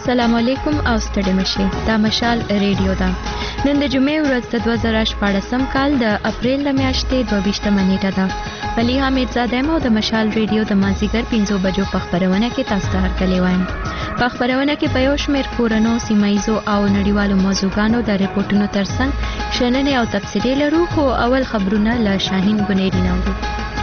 السلام علیکم او ستړي مشئ. دا مشال ریډیو ده. نن د جمعې ورځ د 2014 کال د اپریل د میاشتې 22 نیټه ده. ولی حمید زاده او د مشال ریډیو د مازیګر 5 بجو په خبرونه کې تاسو ته هرکلی وایم. په خبرونه کې په یو شمېر کورنو، سیمایزو او نړیوالو موضوعګانو د ریپورتونو ترڅنګ شننې او تبصرې لرو، خو اول خبرونه له شاهین ګنیری نورو.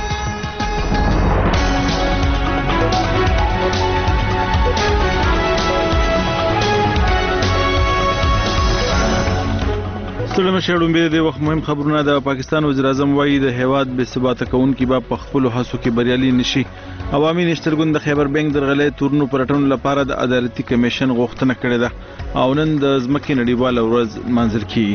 ستړي مشئ. لومړی د وخت مهم خبرونه. د پاکستان وزیر اعظم وایي د هیواد بې ثباته کوونکي به په خپلو هڅو کې بریالي نشي. عوامي نشترګون د خیبر بینک درغلۍ تورنو پلټنو لپاره د عدالتي کمیشن غوښتنه کړې ده او نن د ځمکې نړیواله ورځ لمانځل کیږي.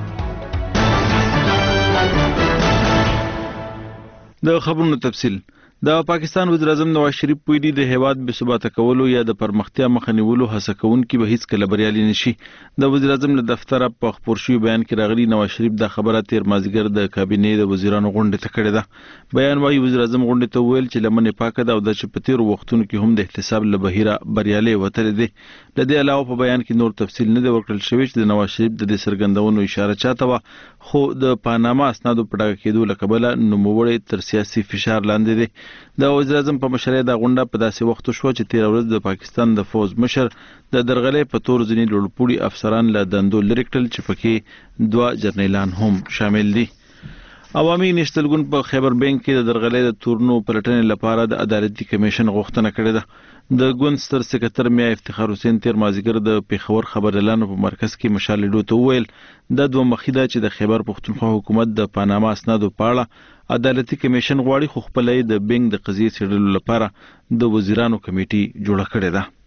د خبرونو تفصیل. د پاکستان وزیر اعظم نواز شریف ویلي د هیواد بې ثباته کولو یا د پرمختیا مخه نیولو هڅه کوونکي به هیڅکله بریالي نشي. د وزیر اعظم له دفتره په خپور شوي بیان کې راغلي نواز شریف دا خبره تیر مازدیګر د کابینې د وزیرانو غونډې ته کړې ده. بیان وايي وزیر اعظم غونډې ته وویل چې لمنې پاکه ده او د چې په تیرو وختونو کې هم د احتساب له بهیره بریالۍ وتلې دي. له دې علاوه په بیان کې نور تفصیل نه دی ورکړل شوی چې د نواز شریف د دې څرګندونو اشاره چاته وه، خو د پاناما اسنادو په ډاګه کېدو له کبله نوموړی تر سیاسي فشار لاندې دی. د وزیر اعظم په مشرۍ دا غونډه په داسې وخت شوه چې تېره ورځ د پاکستان د فوز مشر د درغلۍ په تور ځینې لوړپوړي افسران له دندو لرې کړل چې پکې 2 جرنیلان هم شامل دي. عوامي نشتلګون په خیبر بینک کې د درغلۍ د تورنو پلټنې لپاره د عدالتي کمیشن غوښتنه کړې ده. د ګوند ستر سکرټر میا افتخار حسین تیر مازدیګر د پیښور خبريالانو په مرکز کې مشال ریډیو ته وویل د دوه مخې ده چې د خیبر پښتونخوا حکومت د پاناما اسنادو په اړه عدالتي کمیشن غواړي، خو خپلې د بینک د قضیې څېړلو لپاره د وزیرانو کمیټي جوړه کړې ده.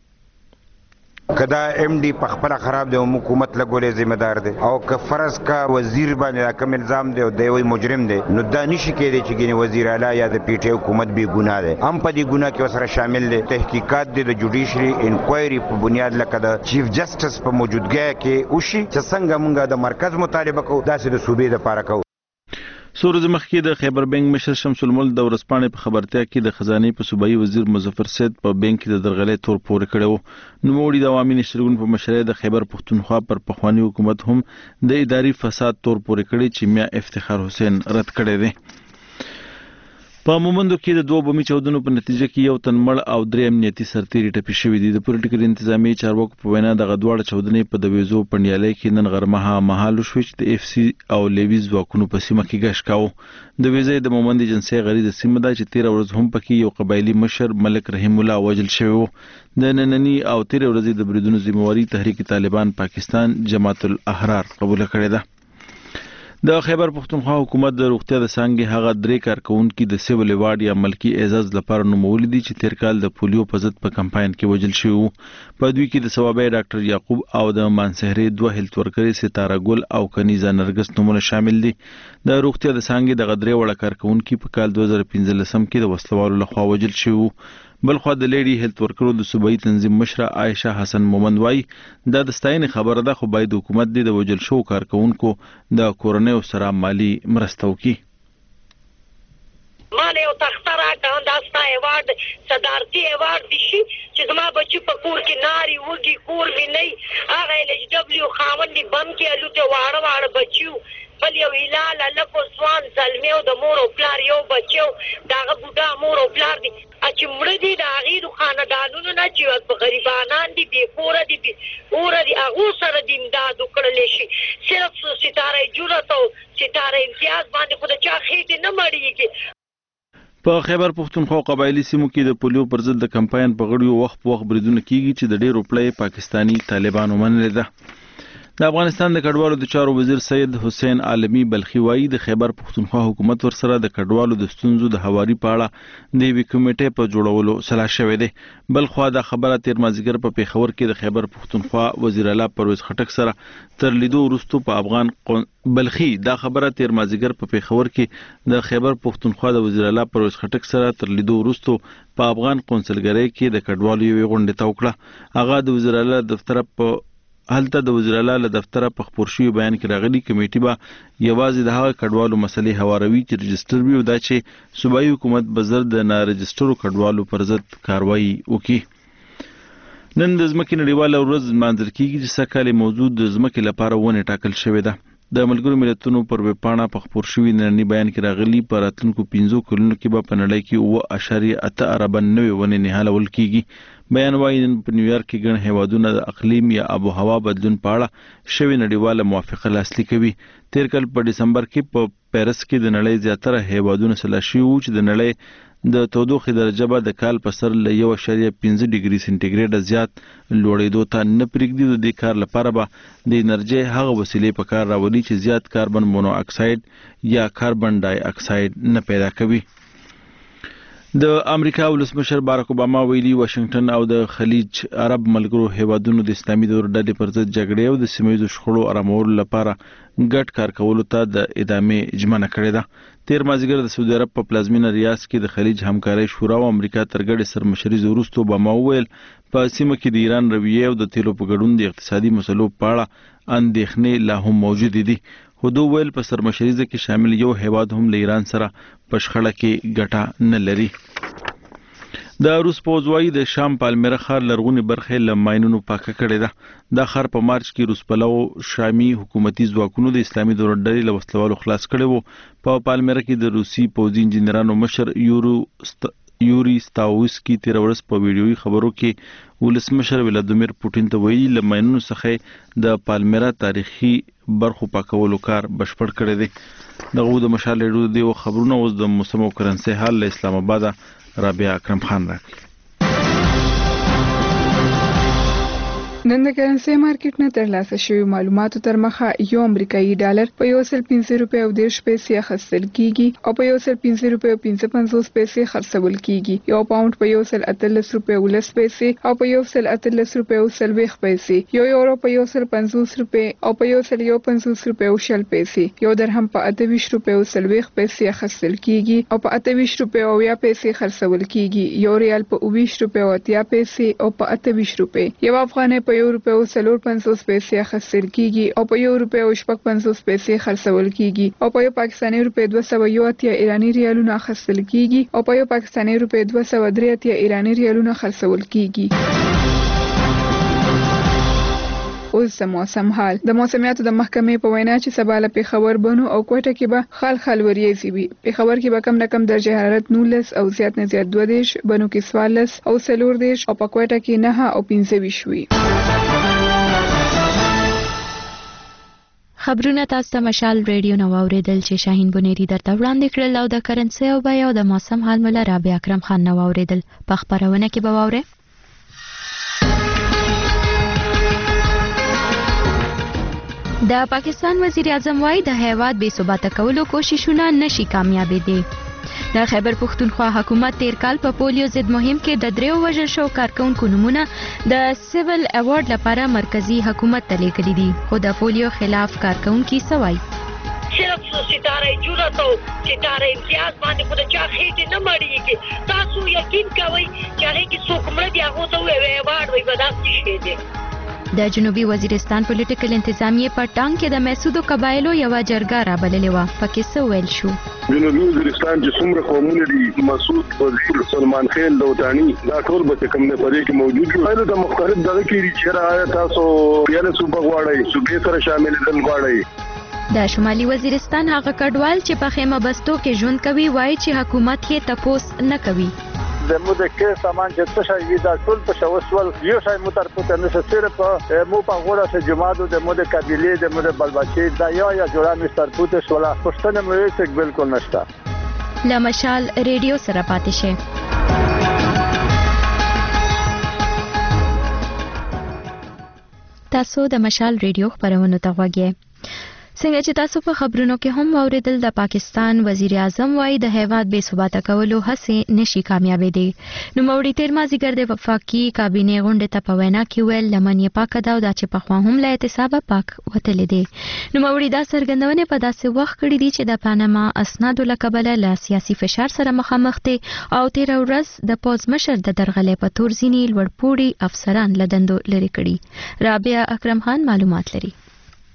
کدا ایم ډي په خپل خراب دی او حکومت لګولې ذمہ دار دی او که فرض کا وزیر باندې کوم الزام دی او دی وی مجرم دی نو دا نشي کېدی چې ګینه وزیر اعلی یا د پی ټی حکومت به ګناه دی هم په دې ګناه کې وسره شامل دي. تحقیقات د جوډیشري انکوایري په بنیاد لکه د چیف جسټس په موجودګۍ کې وشي چې څنګه مونږه د مرکز مطالبه کوو داسې د صوبې لپاره کوو. څو ورځې مخکې د خیبر بینک مشر شمس الملک د ورځپاڼې په خبرتیا کې د خزانې په صوبایي وزیر مظفر سید په بینک کې د درغلۍ تور پورې کړی و. نوموړي د عوامي نشترګون په مشرۍ د خیبر پښتونخوا پر پخواني حکومت هم د اداري فساد تور پورې کړی چې میا افتخار حسین رد کړی دی. په مومندو کې د 2 بمي چاودنو په نتیجه کې 1 تن مړ او 3 امنیتي سرتیري ټپي شوي دي. د پولیټیکل انتظامی چارواکو په وینا دغه دواړه چاودنې په دویزو پنډیالۍ کې نن غرمه مهال وشوې چې د اف سی او لیویز ځواکونو په سیمه کې ګشت کاوه. د ویزې د مومند جنسي غریزه سیمه ده چې 13 ورځ هم پکې یو قبایلی مشر ملک رحیم الله وژل شوی و. د نننی او 13 ورځې د بریدونو ذمہواری تحریک طالبان پاکستان جماعت الاحرار قبول کړې ده. د خیبر پښتونخوا حکومت د روغتیا د څانګې هغه 3 کارکونکي د سیول ایوارډ یا ملکی اعزاز لپاره نومولي دي چې تیر کال د پولیو په ضد په کمپاین کې وژل شوي وو. په دوی کې د ثوابي ډاکټر یعقوب او د مانسهرې 2 هیلث ورکرې ستاره ګل او کنیزه نرګس نومونه شامل دي. د روغتیا د څانګې د 3 وړه کارکونکي په کال 2015 کې د وسلوالو لخوا وژل شوي وو. بلخوا د لیډي هیلث ورکرو د صوبایي تنظیم مشره عایشه حسن مومند وایي دا د ستاینې خبره ده، خو باید حکومت د وژل شوو کارکونکو د کورنیو سره مالی مرسته وکړي. مال یو تخته راکړه دا ستا ایوارډ صدارتي ایوارډ دي شي چې زما بچي په کور کې ناري وږي کور مې نه هغه ایل ایچ ډبلیو خاوند دي بم کې الوتې واړه واړه بچیو بل یو هلال هلک سوان زلمی او د مور او پلار یو بچی د هغه بوډا مور او پلار دي چې مړه دي د هغې د خاندانونو نه چې په غریبانان دي بې کوره دي بې اوره دي هغو سره د امداد وکړلی شي. صرف ستاره جرأت او ستاره امتیاز باندې خو د چا خېټې نه مړېږي. په خیبر پښتونخوا قبایلی سیمو کې د پولیو پر ضد د کمپاین په غړیو وخت په وخت بریدونه کیږي چې د ډېرو پلې پاکستانی طالبانو منلې ده. د افغانستان د کډوالو د چارو وزیر سید حسین عالمی بلخي وایي د خیبر پښتونخوا حکومت ورسره د کډوالو د ستونزو د هواري په اړه د یوې کمیټې په جوړولو سلا شوی دی. بلخوا دا خبره تیر مازدیګر په پیښور کې د خیبر پښتونخوا وزیر اعلی پرویز خټک سره تر لیدو وروسته په افغان بلخي دا خبره تیر مازدیګر په پیښور کې د خیبر پښتونخوا د وزیر اعلی پرویز خټک سره تر لیدو وروسته په افغان قونسلګرۍ کې د کډوالو یوې غونډې ته وکړه. هغه د وزیر اعلی دفتر په هلته د وزیر اعلی له دفتره په خپور شوي بیان کې راغلي کمیټې به یوازې د هغه کډوالو مسلې هواروي چې رجسټر وي او دا چې صوبایي حکومت به زر د نارجسټرو کډوالو پر ضد کاروایي وکړي. نن د ځمکې نړیواله ورځ لمانځل کیږي چې سږکال موضوع د ځمکې لپاره ونې ټاکل شوې ده. د ملګرو ملتونو پر ویبپاڼه په خپور شوي ننني بیان کې راغلي په راتلونکو 5 کلونو کې به په نړۍ کې 8.8 اربه نوې ونې نهالول کیږي. بیان وايي نن په نیویارک کې ګڼ هیوادونه د اقلیم یا آب و هوا بدلون په اړه شوې نړیواله موافقه لاسلیک کوي. تیر کال په دسمبر کې په پیرس کې د نړۍ زیاتره هیوادونه سلاشي وو چې د نړۍ د تودوخې درجه به د کال په سر له 1.5 ډیګري سنټیګریډ زیات لوړېدو ته نه پرېږدي. د دې کار لپاره به د انرژي هغه وسیلې په کار راولي چې زیات کاربن مونو اکساید یا کاربن ډای اکساید نه پیدا کوي. د امریکا ولسمشر باراک اوباما ویلي واشنگټن او د خلیج عرب ملګرو هیوادونو د اسلامي دور ډلې پر ضد جګړې او د سیمه‌ییزو شخړو آرامولو لپاره ګډ کار کولو ته د ادامې ژمنه کړې ده. تیر مازیګر د سعودي عرب په پلازمینه ریاض کې د خلیج همکارۍ شورا او امریکا تر ګډې سرمشرۍ وروسته اوباما وویل په سیمه کې د ایران رویه او د تیلو په ګډون د اقتصادي مسلو په اړه اندېښنې لا هم موجود دي. خو دوی ویل په سرمشریزه کې شامل یو هیواد هم له ایران سره په شخړه کې ګټه نه لري. د روس پوځ وايي د شام پالمیرا ښار لرغونې برخې له ماینونو پاکه کړې ده. دا ښار په مارچ کې روس پلو شامي حکومتي ځواکونو د اسلامي دور ډلې له وسلوالو خلاص کړی وو. په پالمیرا کې د روسي پوځي انجنیرانو مشر یوري ستاوسکي تیر ورځ په ویډیوي خبرو کې ولسمشر ولادیمیر پوټین ته ویلي له ماینونو څخه د پالمیرا تاریخي برخو پاکولو کار بشپړ کړی دی. دغه د مشال ریډیو د خبرونو اوس د موسم او کرنسي حال له اسلام آباد رابعه اکرم خان راکړي. نن د کرنسي مارکیټ نه ترلاسه شوی معلوماتو تر مخه یو امریکایي ډالر په 1.50 روپۍ او 10 پیسې اخیستل کیږي او په 1.50 روپۍ او 55 پیسې خرڅول کیږي. یو پاوند په 1.13 روپۍ او 10 پیسې او په 1.13 روپۍ او 40 پیسې، یو یورو په 1.50 روپۍ او په 1.50 روپۍ او 10 پیسې، یو درهم په 28 روپۍ او 40 پیسې اخیستل کیږي او په 28 روپۍ او 10 پیسې خرڅول کیږي. یو ریال په 20 روپۍ او 80 پیسې او په 28 روپۍ، یو افغانۍ په 1 روپۍ او 54 پیسې اخیستل کیږي او په 1 روپۍ او 55 پیسې خرڅول کیږي او په یو پاکستاني روپۍ 280 ایرانی ریالونه اخیستل کیږي او په یو پاکستاني روپۍ 283 ایرانی ریالونه خرڅول کیږي. اوس د موسم حال. د موسمیاتو د محکمې په وینا چې سبا له پېښور، بنو او کوټه کې به خال وریځي وي. پېښور کې به کم نه کم درجه حرارت 19 او زیات نه زیات 22، بنو کې 14 او 14 او په کوټه کې 9 او 15 وي. خبرونه تاسو ته مشال ریډیو نو اوریدل چې شاهین بنيري درته وړاندې کړل او د کرنسي او بیا د موسم حال مولا رابعه اکرم خان نو اوریدل. په خبرونه کې به واورئ د پاکستان وزیر اعظم وايي د هیواد بې ثباته کولو کوششونه نشي کامیابېدي. د خیبر پښتونخوا حکومت تیر کال په پولیو ضد مهم کې د 3 وژل شو کارکونکو نمونه د سیول ایوارډ لپاره مرکزی حکومت ته لیږلي دي، خو د پولیو خلاف کارکونکي سوای صرف ستاره جوړه تو ستاره امتیاز باندې خو د چا خېټه نه مړیږي. تاسو یقین کوئ چې هغه کې څوک مړ دی هغه ته وی ایوارډ وي بداسي شي دي. د جنوبي وزیرستان پولیټیکل انتظامیه په ټانګ کې د محسودو قبایلو یو جرګه را بللې و. پکې څه ویل شو؟ جنوبي وزیرستان چې څومره قومونه دي، مسعود وزیر، سلمان خیل، دوتانی، دا ټول به کوم نه پدې کې موجود دي. خپل د مختلف دغه کې چې راځي تاسو یانه صوبه غواړئ، صوبې سره شامل دي غواړئ. د شمالي وزیرستان هغه کډوال چې په خیمه بستو کې ژوند کوي وایي چې حکومت یې تپوس نه کوي. د مو د کې سامان چې څه شي دا ټول په شوسول یو شای مو تر پته نه صرف مو په غوړه سه جماعت د مو د قبيله د مو د بلبچي دا یا جوړه مستر پته شولا پښتنه مو هیڅ بالکل نشته. لمشال ریډیو سره پاتې شي. تاسو د مشال ریډیو خبرونه ته غوږی. څنګه چې تاسو په خبرونو کې هم اوریدل د پاکستان وزیر اعظم وايي د هیواد بې ثباته کولو هڅې نشي کامیابېدي. نو موري تیر مازیګر د وفاقي کابینې غونډې ته په وینا کې ویل لمن یې پاک دا او دا چې په خوا هم له اعتصابه پاک وتلې دي. نو موري دا څرګندونه په داسې وخت کړې دي چې د پاناما اسنادو له کبله له سیاسي فشار سره مخامخ دي او تیر ورځ د پوز مشر د درغلې په تور ځینې لوړپوړي افسران له دندو لري کړي. رابعه اکرم خان معلومات لري.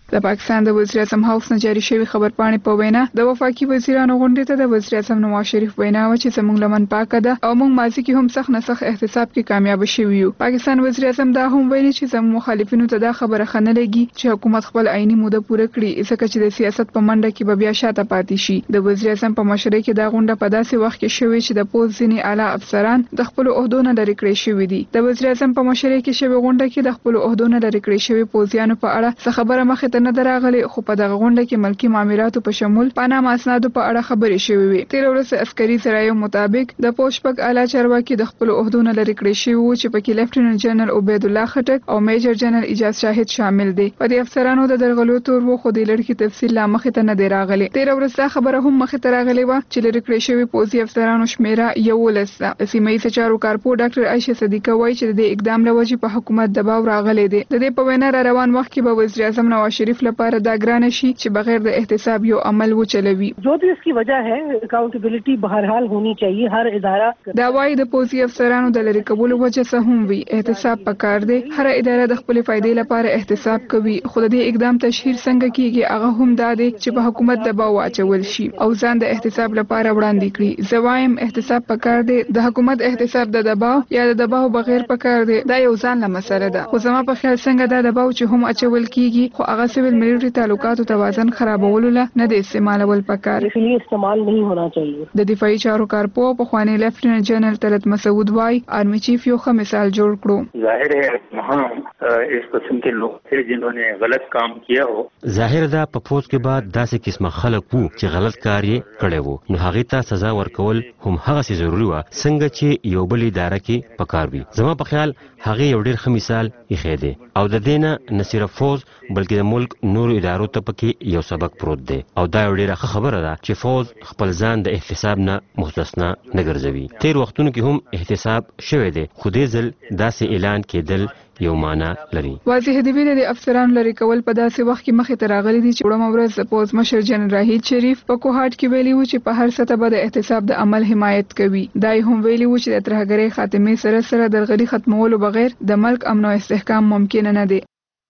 د پاکستان د وزیر اعظم هاوس نه جاری شوی خبرپاڼې په وینا د وفاقي وزیرانو غونډې ته د وزیر اعظم نواز شریف وینا و چې زموږ لمن پاکه ده او موږ ماضي کې هم سخت نه سخت احتساب کې کامیاب شوي یو. پاکستان وزیر اعظم دا هم ویلي چې زموږ مخالفینو ته دا خبره خنه لګي چې حکومت خپل عیني موده پوره کړي ځکه چې د سیاست په منډه کې به بیا شاته پاتې شي. د وزیر اعظم په مشرۍ کې دا غونډه په داسې وخت کې شوې چې د پوز ځینې اعلی افسران د خپل عہدو نه لرې کړی شوي دي. د وزیر اعظم په مشرۍ کې شوې غونډه کې د خپل عہدو نه لرې کړی شوي پوزیانو په اړه څه خبره مخې ته نه دراغلي خو په دغه غونډه کې ملکی معاملاتو په شمول پاناما اسنادو په اړه خبرې شوې وي. تیر ورځ عسکري ذرایعو مطابق د پوشپک اعلی چارواکي د خپل عہدو نه لرې کړی شوي وو چې پکې لیفټیننټ جنرال عبید الله خټک او میجر جنرال اجاز شاهد شامل دي. په دې افسرانو د درغلو تور وو خو د لړکی تفصیل لا مخې ته نه دی راغلی. تیر ورځ دا خبره هم مخې ته راغلی و چې لرې کړی شوي پوځي افسرانو شمیره 11 ده. سیمه ییز چارو کارپو ډاکټر عائشه صدیقه وایي چې د اقدام لوجې په حکومت دباو راغلی دی. د دې په وینا را روان وخت کې به وزیر اعظم نواز شریف لپاره دا ګران شي چې بغیر د احتساب یو عمل وچلوي. جو بھی اس کی وجہ ہے اکاؤنٹیبلٹی بہرحال ہونی چاہیے. ہر ادارہ دا وایي د پوځي افسرانو د لری کولو وجه څه هم وي احتساب پکار دی. هر اداره د خپل فائدې لپاره احتساب کوي خو د دې اقدام تشهیر څنګه کیږي هغه هم دا دی چې په حکومت دباو واچول شي او ځان د احتساب لپاره وړاندې کړي. زوایم احتساب پکار دی. د حکومت احتساب د دباو یا د دباو بغیر پکار دی. دا یو ځان له مسله ده. خو زما په خیال څنګه دا دباو چې هم اچول کیږي خو هغه سیول ملټری تعلقاتو توازن خرابولو له نه د استعمالول پکار. اسلیے استعمال نہیں ہونا چاہیے. د دفاعي چارو کارپو په خوانی لیفټیننټ جنرال طلعت مسعود وای آرمی چیف یو ښه مثال جوړ کړو. ظاهر ہے وہاں اس قسم کے لوگ تھے جنہوں نے غلط کام کیا ہو. ظاهر ده په فوج کې بعد داسې قسمه خلک وو چې غلط کار یې کړی وو نو هغه ته سزا ورکول هم هغه څه ضروري و څنګه چې یو بل اداره کې پکار وي. زما په خیال هغه یو ډېر ښه مثال یې دی او د دینه نه صرف فوج بلکې د ملک نور ادارو ته پکې یو سبق پروت دی او دا یو ډېره ښه خبره ده چې فوج خپل ځان د احتساب نه مستثنا نه ګرځوي. تیر وختونو کې هم احتساب شوی دی خو دې ځل داسې اعلان کېدل یو معنا لري. واضح دی ویل د افسرانو لري کول په داسې وخت کې مخې ته راغلي دي چې وړم ورځ د پوز مشر جنرال راهید شریف په کوهاټ کې ویلي و چې په هر سطح به د احتساب د عمل حمایت کوي. دای هم ویلي و چې د ترهګرۍ خاتمه سره سره درغلي ختمولو بغیر د ملک امن او استحکام ممکن نه دی.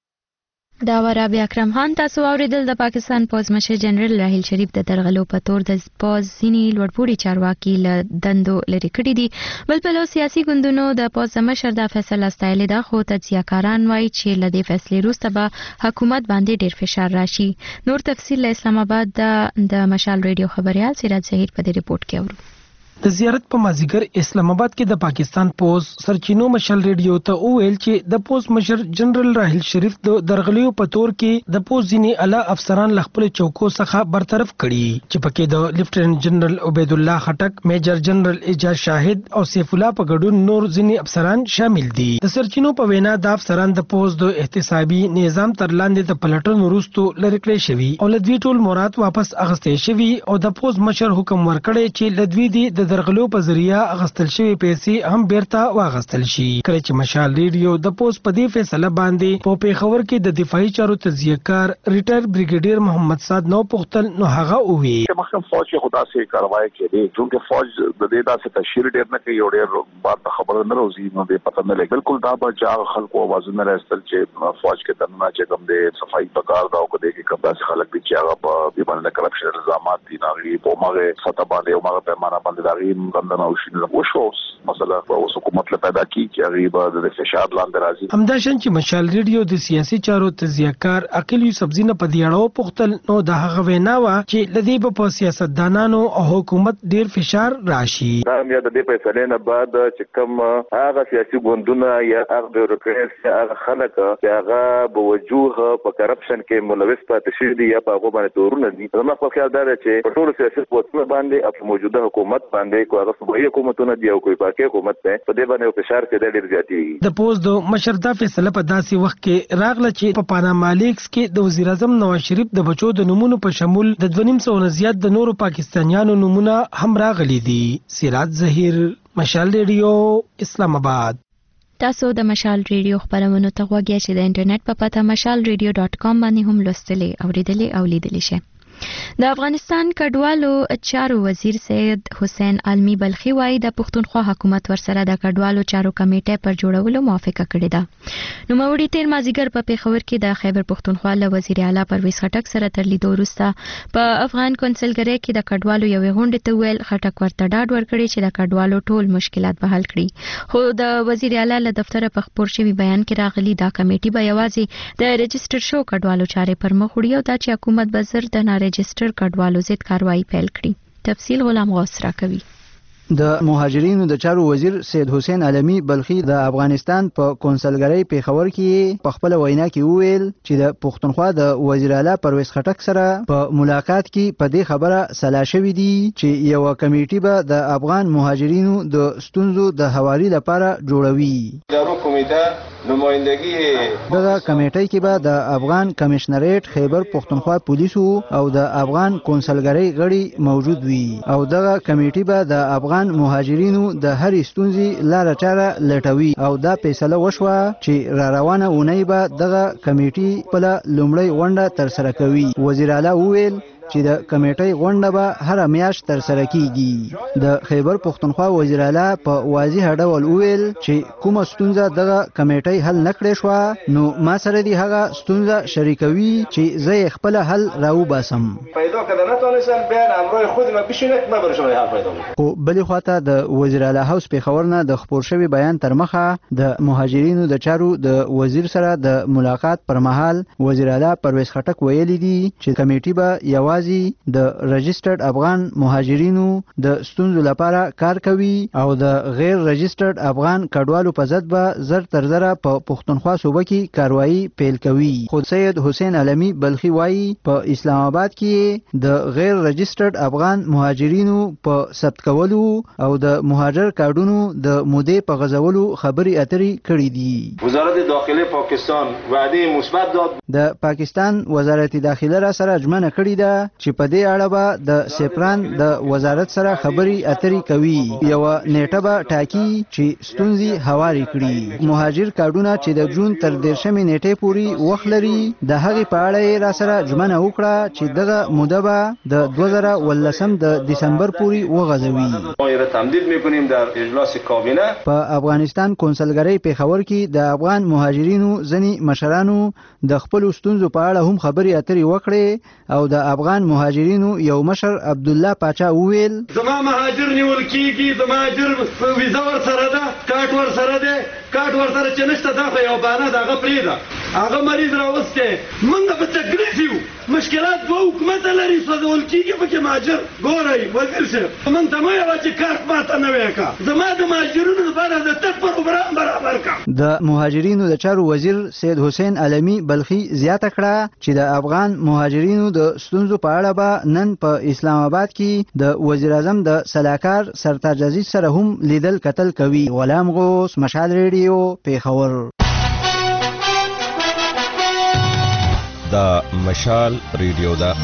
دا ورابع اکرم خان تاسو اوریدل د پاکستان پوز مشر جنرال راهیل شریف د درغلو په تور د پوز ځینی لوړپوړي چارواکي له دندو لري کړي دي. بل په لو سیاسي ګوندونو د پوز مشر د فیصله ستایل ده خو تجزیه‌کاران وایي چې له دې فیصلې وروسته به حکومت باندې ډیر فشار راشي. نور تفصیل له اسلام آباد د مشال ریډیو خبريال سراج ظهیر په دې ریپورت کې اورو. د زیارت په مازیګر اسلام آباد کې د پاکستان پوز سرچینو مشال ریډیو ته وویل چې د پوز مشر جنرال راهیل شریف د درغلیو په تور کې د پوز ځینې اعلی افسران له خپل چوکو څخه برطرف کړي چې پکې د لیفټیننټ جنرال عبید الله خټک میجر جنرال اجاز شاهد او سیف الله په ګډون نور ځینې افسران شامل دي. د سرچینو په وینا د افسران د پوز د احتسابي نظام تر لاندې د پلټن وروسته لری کړی شوی او لدوی ټول مراد واپس اغستې شوی او د پوز مشر حکم ورکړی چې لدوی د درغلو په ذریعہ اغستل شوی پیسې هم بیرته واغستل شي. کله چې مشال ریډیو د پوز په دې فیصله باندې په پیښور کې د دفاعي چارو تجزیه‌کار ریټایر بریګیډیر محمد صاد نو پختل نو هغه وی چې مخکې فوج کې خدا سي کاروای کړي چې فوج د دې داسې تشهیر ډیر نه کوي او ډیر بعد خبره نه روزي نو به پته نه لګي. بالکل دا به جا خلکو आवाजونه راستل چې فوج کې تنه چې کوم د صفائی پکار دا او کده کې کوم داسې خلک دي چې هغه په دې باندې کرپشن الزامات دي ناغي په ماغه ستا باندې او ماغه پیمانه باندې داغي غندنه او شنو وشوس مثلا په حکومت له پیدا کی چې غریبه د فشار لاندې راځي. همداشن چې مشال ریډیو د سیاسي چارو تجزیه‌کار عقیل یوسف زینه په دیاړو پختل نو د هغه وینا وا چې لدی په سیاستدانانو او حکومت ډیر فشار راشي. دا بیا د دې فیصلې نه بعد چې کوم هغه سیاسي ګوندونه یا هغه بیوروکراسي هغه خلک چې هغه بوجوه په کرپشن کې ملوث پاتې شي دي یا په هغه باندې تورونه دي. زما په خیال دا چې په ټول سیاسي قوتونو باندې په موجوده حکومت باندې کوي هغه صوبایي حکومتونه دی او کوئی پاکي حکومت ته په دې باندې فشار کې ډېر زیاتېږي. د پوز د مشردا فیصله په داسې وخت کې راغله چې په پاناما لیکس کې د وزیر اعظم نواز شریف د بچو د نمونو په شمول د 2.5 نه زیات د نورو پاکستانیانو نمونه هم راغلي دي. سراج ظهیر مشال ریډیو اسلام آباد. تاسو د مشال ریډیو خبرونه ته غوږی چې د انټرنیټ په پته mashalradio.com باندې هم لوستلی او ریډلی او لیدلی شئ. د افغانستان کډوالو چارو وزیر سید حسین علمی بلخی وايي د پښتونخوا حکومت ورسره د کډوالو چارو کمیټه پر جوړولو موافقه کړې ده. نو موري تیر مازیګر په پیښور کې د خیبر پښتونخوا له وزیر اعلی پرویز خټک سره تر لیدو وروسته په افغان کونسلګری کې د کډوالو یوې غونډې ته ویل خټک ورته ډاډ ورکړي چې د کډوالو ټول مشکلات به حل کړي. خو د وزیر اعلی له دفتر په خبر شوی بیان کې راغلي دا کمیټه به یوازې د رجستر شو کډوالو چارې پر مخ وړي او دا چې حکومت به زر د نارجستر کډوالو ضد کاروایی پیل کړي. تفصیل غلام غوث را کوي. د مهاجرینو د چارو وزیر سید حسین علمی بلخی د افغانستان په کونسلګری پیښور کې په خپل وینا کې وویل چې د پښتونخوا د وزیر اعلی پرویز خټک سره په ملاقات کې په دې خبره سلا شوې دي چې یو کمیټه به د افغان مهاجرینو د ستونزو د حوالې لپاره جوړوي. دغه کمیټه نمائندګي دغه کمیټه کې به د افغان کمشنریټ خیبر پښتونخوا پولیسو او د افغان کونسلګری غړي موجود وي او دغه کمیټه به د افغان مهاجرینو د هر ستونزې لاره چاره لټوي او دا فیصله وشوه چې را روانه اونۍ به دغه کمیټه په لومړی غونډه تر سره کوي. وزیر اعلی وویل چې د کمیټې غونډه به هر میاشت تر سره کیږي. د خیبر پښتونخوا وزیر اعلی په واضح ډول وویل چې کومه ستونزه دغه کمیټې حل نکړې شو نو ما سره دی هغه ستونزه شریکوي چې زه خپل حل راو باسم. پیدا کړه نه تونسم بیان امروز خود ما بشینک ما برشم حل پیدا. خو بلې خواته د وزیر اعلی هاوس پیښور نه د خبر شوی بیان تر مخه د مهاجرینو د چارو د وزیر سره د ملاقات پر مهال وزیر اعلی پرویز خټک ویلي دي چې کمیټه به یوازې د رجسترډ افغان مهاجرینو د ستونزو لپاره کار کوي او د غیر رجسترډ افغان کډوالو په ضد به زر تر زره په پښتونخوا صوبه کې کاروایی پیل کوي. خود سید حسین علمی بلخی وايي په اسلام آباد کې د غیر رجسترډ افغان مهاجرینو په ثبت کولو او د مهاجر کارډونو د مودې په غځولو خبري اترې کړې دي. وزارت داخله پاکستان وعده مثبت داد. د پاکستان وزارت داخله را سره ژمنه کړې ده چې په دې اړه به د سپران د وزارت سره خبري اترې کوي. یو نیټه به ټاکي چې ستونزې هواري کړي. مهاجر کارډونه چې د جون تر 13 نیټې پورې وخت لري د هغې په اړه را سره ژمنه وکړه چې دغه موده به د 2019 د دسمبر پورې وغځوي. ما را تمدید میکنیم در اجلاس کابینه. په افغانستان کونسلګری پیښور کې د افغان مهاجرینو ځنی مشرانو د خپل ستونزو په اړه هم خبري اترې وکړې او د افغان مهاجرینو یو مشر عبد الله پاچا وویل زما مهاجر نیول کیږي د مهاجر ویزا ور سره ده کارت ور سره ده کارت ور سره چې نشته دا خو یو بانه دغه پریده هغه مریض راوسته موږ په تکلیف یو مشکلات به حکومت لري سوزول کیږي په مهاجر ګورای وزیر صاحب موږ ته مې راځي کارت ماته نه وکا زما د مهاجرینو لپاره د تک پروګرام برابر کا. د مهاجرینو د چارو وزیر سید حسین علمی بلخی زیاته کړه چې د افغان مهاجرینو د ستونزو په اړه به نن په اسلام آباد کې د وزیر اعظم د سلاکار سرتاج عزیز سره هم لیدل کتل کوي. غلام غوث مشال ریډیو پیښور. دا مشال ریډیو دا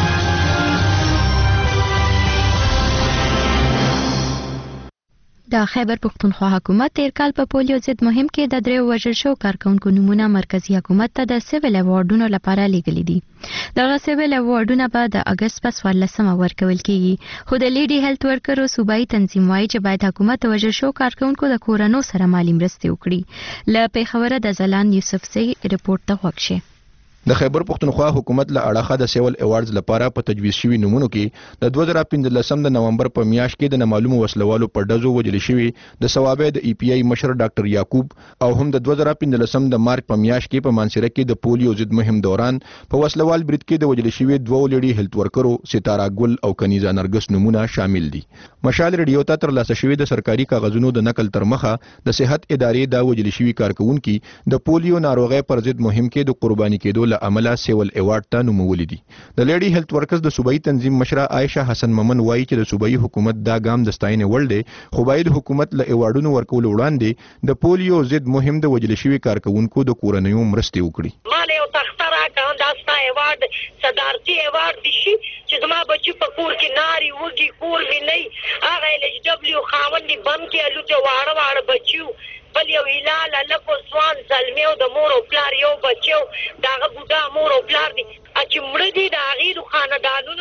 د خیبر پښتونخوا حکومت تیر کال په پولیو ضد مهم کې د دریو وژل شو کارکونکو نمونه مرکزی حکومت ته د سیویل ایوارډونو لپاره لیږلي دي. دغه سیویل ایوارډونه به د اگست په 14 ورکول کیږي. خو د لیډي هیلث ورکرو صوبایي تنظیم وايي چې باید حکومت د وژل شو کارکونکو د کورونو سره مالي مرستې وکړي. له پیښوره د زلان یوسفزئی رپورټ ته غوښ شي. د خیبر پښتونخوا حکومت له اړخه د سیول ایوارډز لپاره په تجویز شوی نمونو کې د 2015 د نومبر په میاشت کې د نامعلومو وسلوالو په ډزو وجل شوی د ثوابه د ای پی آی مشر ډاکټر یعقوب او هم د 2015 د مارچ په میاشت کې په مانسره کې د پولیو ضد مهم دوران په وسلوال برید کې د وجل شوی دوه لیډي هیلث ورکرو ستاره ګل او کنیزا نرګس نمونه شامل دي. مشال ریډیو ته تر لاسه شوی د سرکاري کاغذونو د نقل تر مخه د صحت ادارې د وجل شوی کارکونکو د پولیو ناروغي پر ضد مهم کې د قرباني کېدو له عمله سیول ایوارډ ته نومولې دي. د لیډي هیلث ورکرز د صوبایي تنظیم مشره عائشه حسن ممن وایي چې د صوبایي حکومت دا ګام د ستاینې وړ دی خو باید حکومت له ایوارډونو ورکول وړاندې د پولیو ضد مهم د وجل شوی کارکونکو د کورنیو مرستې وکړي. مال یو تخته راکړه دا ستا ایوارډ صدارتي ایوارډ شي چې زما بچي په کور کې ناري وږي کور وی نه هغه ال ایچ ډبلیو خاوند بم کې الوته واړه واړه بچیو بل یو هلال لکه سوان زلمی او د مور او پلار یو بچو داغه بوډا مور او پلار دي چې مړه دي د هغې خاندانونو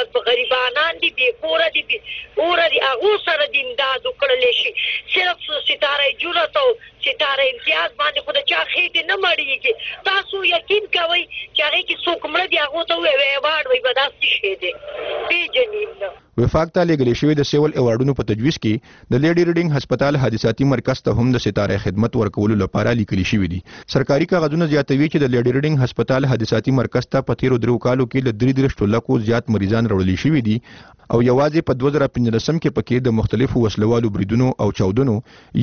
په غریبانان دي بې کوره دي اوره دي هغو سره د امداد وکړلی شي. صرف ستاره جرأت او ستاره امتیاز باندې خو د چا خېټې نه مړېږي. تاسو یقین کوئ چې هغې کې څوک مړه دي هغو ته ووایي ایوارډ وایي به دا څه شی دی پېژني نه. وفاق ته لېږلې شوې د سیول ایوارډونو په تجویز کې د لیډي ریډینګ هسپتال حادثاتي مرکز ته هم د ستاره خدمت ورکولو لپاره لیکلي شوي دي. سرکاري کاغذونه زیاتوي چې د لیډي ریډینګ هسپتال حادثاتي مرکز ته په تیرو 3 کالو کې له 33 لکو زیات مریضان راوړل شوي دي او یوازې په 2015 کې پکې د مختلفو وسلوالو بریدونو او چاودنو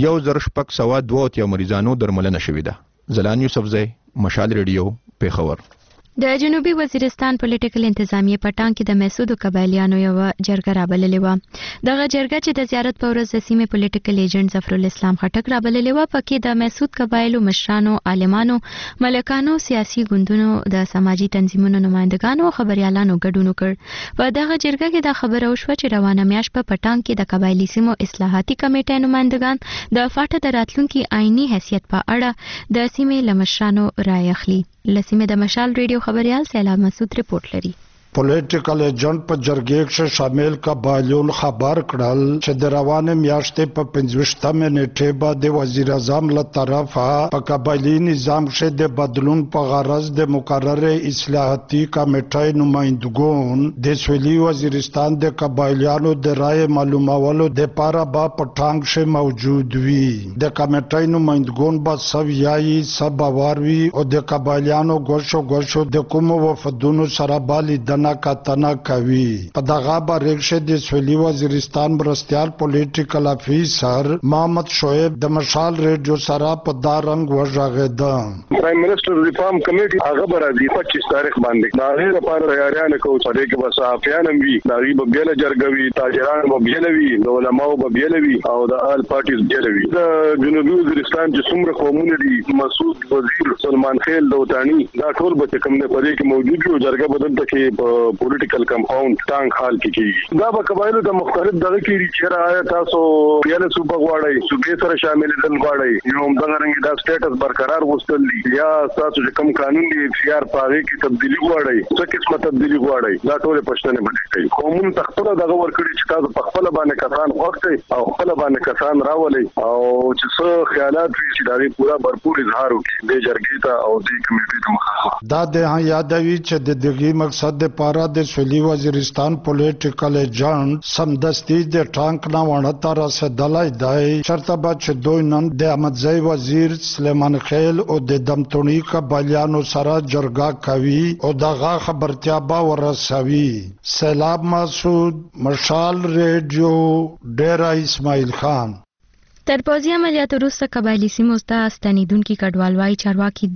1602 مریضانو درملنه شوې ده. زلان یوسفزی، مشال ریډیو، پیښور. د جنوبي وزیرستان پولیټیکل انتظامیه پټان کې د محسودو قبایلیانو یو جرګه رابللې و. دغه جرګه چې د زیارت په ورځ د سیمې پولیټیکل ایجنټ ظفرالاسلام خټک رابللې و، پکې د محسود قبایلو مشرانو، عالمانو، ملکانو، سیاسي ګوندونو، د سماجي تنظیمونو نمائندګانو او خبريالانو ګډون وکړ. په دغه جرګه کې دا خبره وشوه چې روانه میاشت په پټان کې د قبایلی سیمو اصلاحاتي کمیټې نمائندګان د فاټه د راتلونکي آئینی حیثیت په اړه د سیمې له مشرانو رائے اخلي. لسیمه د مشال ریډیو خبريال سیلاب مسعود رپورټ لري. پولیټیکل ایجنټ په جرګې کې شامل قبایلیون خبر کړل چې د روانه میاشتې په 25 نیټه باندې وزیر اعظم له طرفه په قبایلی نظام کې د بدلون په غرض د مقرره اصلاحاتي کمیټې نمائندګون د سویلي وزیرستان د قبایلیانو د رائے معلومولو د لپاره په پټانګ کې موجود وي. د کمیټې نمائندګون به سویایي سباوروي او د قبایلیانو ګوشو د کوم وفدونو سره بالیدنه کتنه کوي. په دغه باندې د سویلي وزیرستان مرستیال پولیټیکل افیسر محمد شعیب د مشال ریډیو سره په دا رنګ وژغېده. پرایم منسٹر ریفارم کمیټي هغه برازي 25 تاریخ باندې دا غیر لپاره تیاریان کوي چې کې بس افیان وي دا غي ببیل جرګوي تاجران ببیل وي علماء ببیل وي او د آل پارټیز ببیل وي. د جنوبي وزیرستان چې څومره قومونه دي مسعود وزیر سلمان خیل دوتانی دا ټول به کوم نه پدې کې موجود یو جرګه بدل کې پولیټیکل کمپاوند ټانک حال کې دا به قبایلو د مختلف دغه کې چې راځي تاسو پیاله صوبه غواړئ صوبې سره شامل دي غواړئ یو دغه رنګ دا سټیټس برقرار وستل دي یا تاسو چې کوم قانون دی اختیار پاره کې تبدیلی غواړئ څه قسمه تبدیلی غواړئ دا ټول پښتنه باندې کوي. قومون تخپل دغه ورکړي چې تاسو په خپل باندې کسان وخت او خپل باندې کسان راولي او چې څه خیالات وي چې دا پورا भरपूर اظهار وکړي د جرګې ته او د کمیټې ته مخه دا د یادوي چې د دغه مقصد د پاره د سویلي وزیرستان پولیټیکل ایجنټ سمدستي د ټانک نه ورته رسیدلای دی چرته به چې دوی نن د احمدزی وزیر سلیمان خیل او د دمتونی قبایلیانو سره جرګه کوي او دغه خبرتیا به ورسوي. سیلاب مسعود، مشال ریډیو، ډیرا اسماعیل خان. تر پوځي عملیاتو وروسته قبایلی سیمو ته ستنېدونکي کډوالوالي چارواکي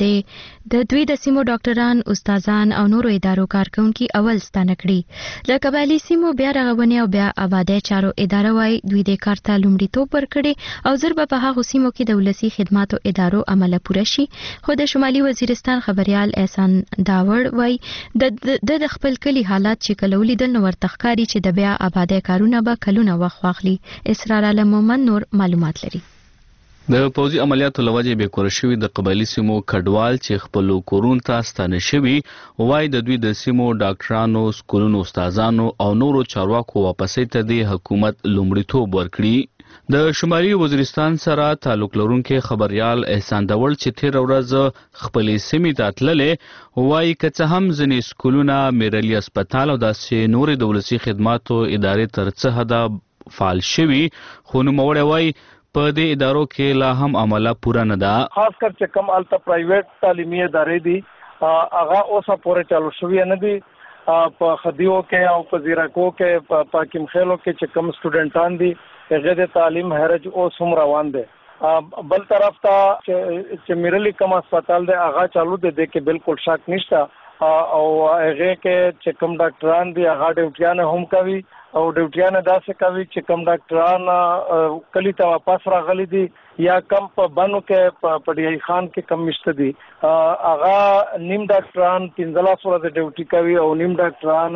د دوی د سیمو ډاکټران، استادان او نورو ادارو کارکونکي اول ستانه کړي. د قبایلی سیمو بیا رغونې او بیا آبادۍ چارو اداره وايي دوی د کار ته لومړیتوب ورکړي او زر به په هغو سیمو کې د ولسي خدماتو ادارو عمله پوره شي. خو د شمالي وزیرستان خبريال احسان داوړ وايي د خپل کلي حالات چې کله ولیدل نو ورته ښکاري چې د بیا آبادۍ کارونه به کلونه وخت واخلي. اسرار عالم مومن نور معلومات لري. د پوځي عملیاتو لوجه به کور شوی د قبایلی سیمو کډوال چې خپل کورون ته ستانه شوی وای د دوی د سیمو ډاکټرانو، سکولونو استادانو او نورو چارواکو واپسې ته د حکومت لومړیتوب ورکړي. د شمالي وزیرستان سره تعلق لرونکي خبريال احسان داوړ چې تیر ورځ خپل سیمې ته تللې وای کڅ هم ځنې سکولونه، میرلی هسپتال او داسې نور د ولسي خدماتو ادارې ترڅه حدا فعال شوی خو نو موړ وای په دې ادارو کې لا هم عمله پوره نه ده. خاص کر چې کم الته پرایویټ تعلیمي ادارې دي هغه اوسه پورې چالو شوی نه دي. په خدیو کې او په زیراکو کې په پاکیم خېلو کې چې کم سټوډنټان دي هغه د تعلیم هرج اوس هم روان دي. بل طرف ته چې میرلی کم هسپتال دی هغه چالو دی کې بالکل شک نشته او هغه کې چې کم ډاکټران دي هغه ډیوټیان هم کوي او ډیوټیان داسې کوي چې کم ډاکټران کلی ته واپس راغلي دي یا کم په بنو کې په ډی خان کې کم مشته دي هغه نیم ډاکټران 15 ورځې ډیوټي کوي او نیم ډاکټران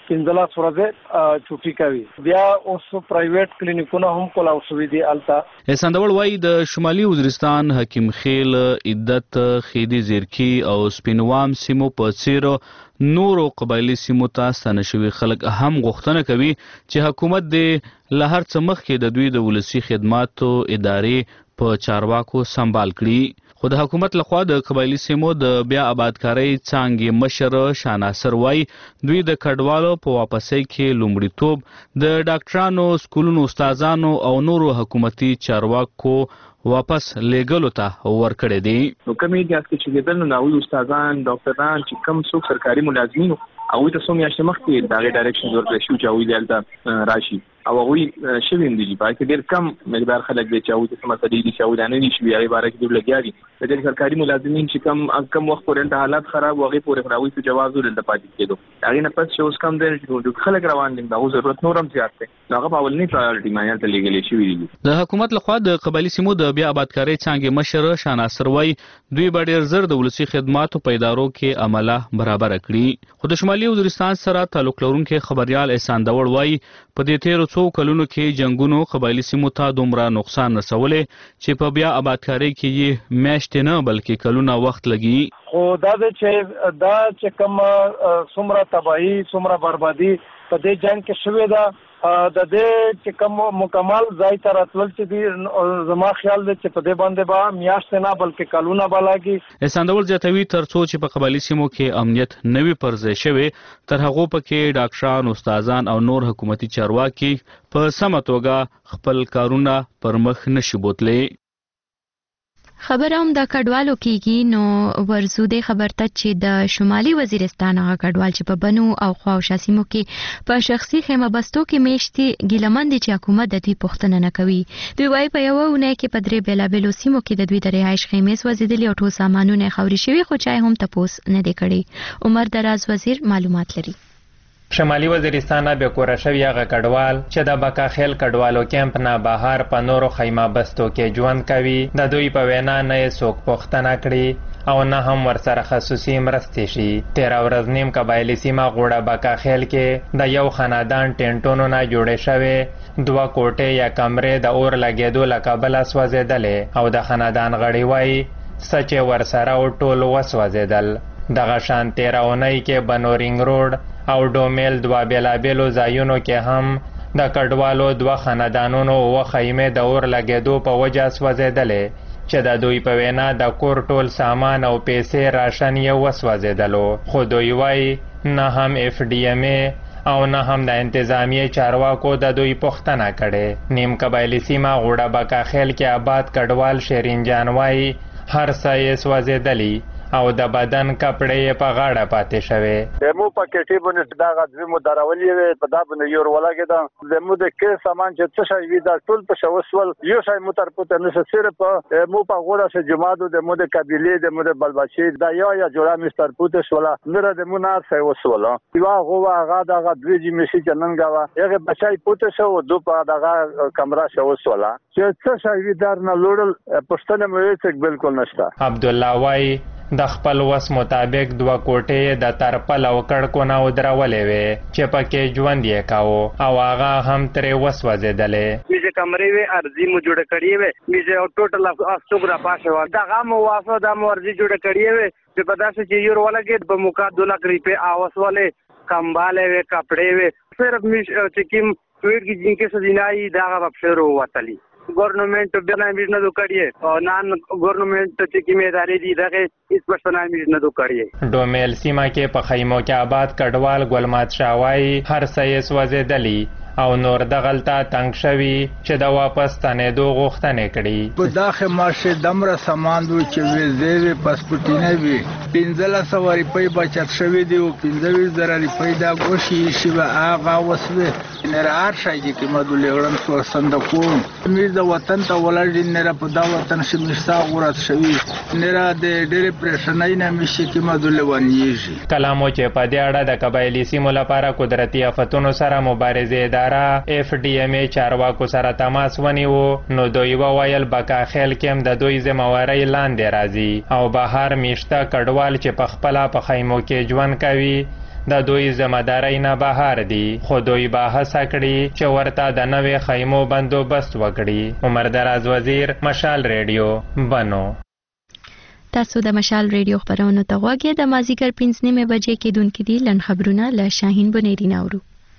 15 ورځې چوټي کوي. بیا اوس پرایویټ کلینیکونه هم کولاو شوې دي الته. احساندول وایي د شمالي وزیرستان حکیم خیل، عدت، خیدی زیرکی او سپینوام سیمو په څیر نورو قبایلی سیمو ته ستانه شوي خلک هم غوښتنه کوي چې حکومت د له هر څه مخکې د دوی د ولسي خدماتو ادارې په چارواکو سمبال کړي. خو د حکومت لخوا د قبایلی سیمو د بیا آبادکارۍ څانګې مشر شاناصر وایي دوی د کډوالو په واپسۍ کې لومړیتوب د ډاکټرانو، سکولونو استادانو او نورو حکومتي چارواکو واپس لېږلو ته ورکړی دی. نو کومې اجازه کې چې دلته نو استادان، ډاکټران چې کوم څوک سرکاري ملازمین او د سومیا شمخ کې دا ډایرکشن ورکړی شو چې او دلته راشي او هغه شویم دي چې ډېر کم مقدار خلک دي چې او د مسلې دي چې او دانه نشي بیا عبارت کې لګیاري د سرکاري ملازمین چې کم وخت پورې حالات خراب وغه پورې خراوي ته جواز ولر پاتې کېدو. هغه نه پس چې اوس کم دي چې خلک روان دي دا ضرورت نورم زیات دی. هغه په اولنی پرایورټي معنی ته لګلې شوی دي. د حکومت لخوا د قبایلی سیمو د بیا آبادکارۍ څانګې مشر شاناصر وایي دوی به ډېر زر د ولسي خدماتو په ادارو کې عمله برابر کړي. خو د شمالي وزیرستان سره تعلق لرونکي خبريال احساندول وایي په دې تیرو څو کلونو کې جنگونو قبایلی سیمو ته دومره نقصان رسولې چې په بیا آبادکارۍ کې یې میاشتې نه بلکې کلونه وخت لګي. خو دا چې کوم څومره تباہي څومره بربادي په دې جنگ کې شوې ده د دې چې کوم مکمل ځای ته راتلل چې دي زما خیال دی چې په دې باندې به میاشتې نه بلکې کلونه به لاګي. احساندول زیاتوي تر څو چې په قبایلی سیمو کې امنیت نوي پر ځای شوی تر هغو پکې ډاکټران، استادان او نور حکومتي چارواکي په سمه توګه خپل کارونه پر مخ نشي بوتلی. خبره هم د کډوالو کېږي نو ورزو د خبر ته چې د شمالي وزیرستان هغه کډوال چې په بنو او خواوشا سیمو کې په شخصي خیمه بستو کې میشتي ګیلمن دي چې حکومت د دوی پوښتنه نه کوي. دوی وايي په یوه اونۍ کې په 3 بیلابیلو سیمو کې د دوی د رهایش خیمې سوځېدلې او ټول سامانونه خوري شوي خو چا هم تپوس نه دی کړی. عمر دراز وزیر معلومات لري. شمالي وزیرستان به کور شوی هغه کډوال چې د بکاخیل کډوالو کیمپ نه بهر په نورو خیمه بستو کې ژوند کوي د دوی په وینا نه څوک پوښتنه کړي او نه هم ورسره خصوصي مرستې شي. 13 ورځ نیم قبایلی سیمه غوړه بکاخیل کې د یو خاندان ټینټونو نه جوړې شوې 2 کوټې یا کمرې د اور لګېدو له کبله سوځېدلې او د خاندان غړي وایي سچ ورسره او ټول وسوځېدل. دغه شان 13 اونۍ کې بنورینګ روډ او ډومیل 2 بیلابیلو ځایونو کې هم د کډوالو 2 خاندانونو و خیمې د اور لګېدو په وجه سوځېدلې چې د دوی په وینا د کور ټول سامان او پیسې راشن یې وسوځېدلو. خو دوی وایي نه هم FDMA او نه هم د انتظامیې چارواکو د دوی پوښتنه کړې. نیم قبایلی سیمه غوړه بکاخیل کې آباد کډوال شیرین جان وایي هر څه یې سوځېدلي او د بدن کپړې په غاړه پاتې شوې. مو پکېټي باندې دا غږ مو درولې وي په دا باندې یور ولګېدا د مو د کې سامان چې څه شي وي دا ټول په شوسول یو شای مو تر پته نه صرف مو په غوړه سه جماعت د مو د قبيله د مو د بلبچي دا یا جوړه مستر پته ولا نه د مو نه سه وسوله یو هغه هغه دا دوی چې مشي جننګوا هغه بچای پته شو دو په دغه کمره شو وسوله چې څه شي وي در نه لوړل پښتنه مې څه بالکل نشته. عبد الله وای د خپل وس مطابق 2 کوټې د ترپل او کړکو نه ودرولې وې چې پکې ژوند یې کاوه او هغه هم ترې وسوځېدلې. میزه کمرې وې ارزي مو جوړ کړې وې میزه ټوټل افسوګ را پاسه و دغه مو واسو د مو ارزي جوړ کړې وې چې په داسې چې یور ولګید په موقع 2 لک روپے اوسولې کمباله وې کپڑے وې صرف چې کوم ویټ کې جنکه سدینای دغه په وتلی. گورنمنٹ بنا امید نه دوکړي او نان گورنمنٹ چې کیمه ادارې دي دغه هیڅ پښتنه امید نه دوکړي. ډومیل سیمه کې په خیمو کې آباد کډوال ګلمات شاوای هر څه یې سوځېدلي او نور دغلطه تنگ شوي چې د واپس تنېدو غوښتنې کړي. په داخه ماشه دمره سامان دوی چې ویزې پاسپورټونه وي 1500 روپۍ بچت شوی دی او 15000 روپۍ دا ګوشي شي هغه وسوي نه راځي چې مدولې ورن څو صندوقو مې د وطن ته ولړ نه را په دا وطن چې مشتا غورت شوی نه را د ډېر پرېشنای نه مشي کې مدولې ونیږي. کلامو چې په دې اړه د قبایلی سیمو لپاره قدرتي آفتونو سره مبارزې FDMA چارواکو سره تماس ونیو نو دوی وویل بکاخیل کې د دوی ذمہواری لاندې راځي او بهر میشته کډوال چې په خپل په خیمو کې ژوند کوي د دوی ذمہداري نه بهر دي، خو دوی به هڅه کړي چې ورته د نوې خیمو بندوبست وکړي. عمر دراز وزیر، مشال ریډیو، بنو. تاسو د مشال ریډیو خبرونو ته غوږی د مازیګر 5:30 بجې کېدونکې دي لنډ خبرونه له شاهین بنيري ناورو.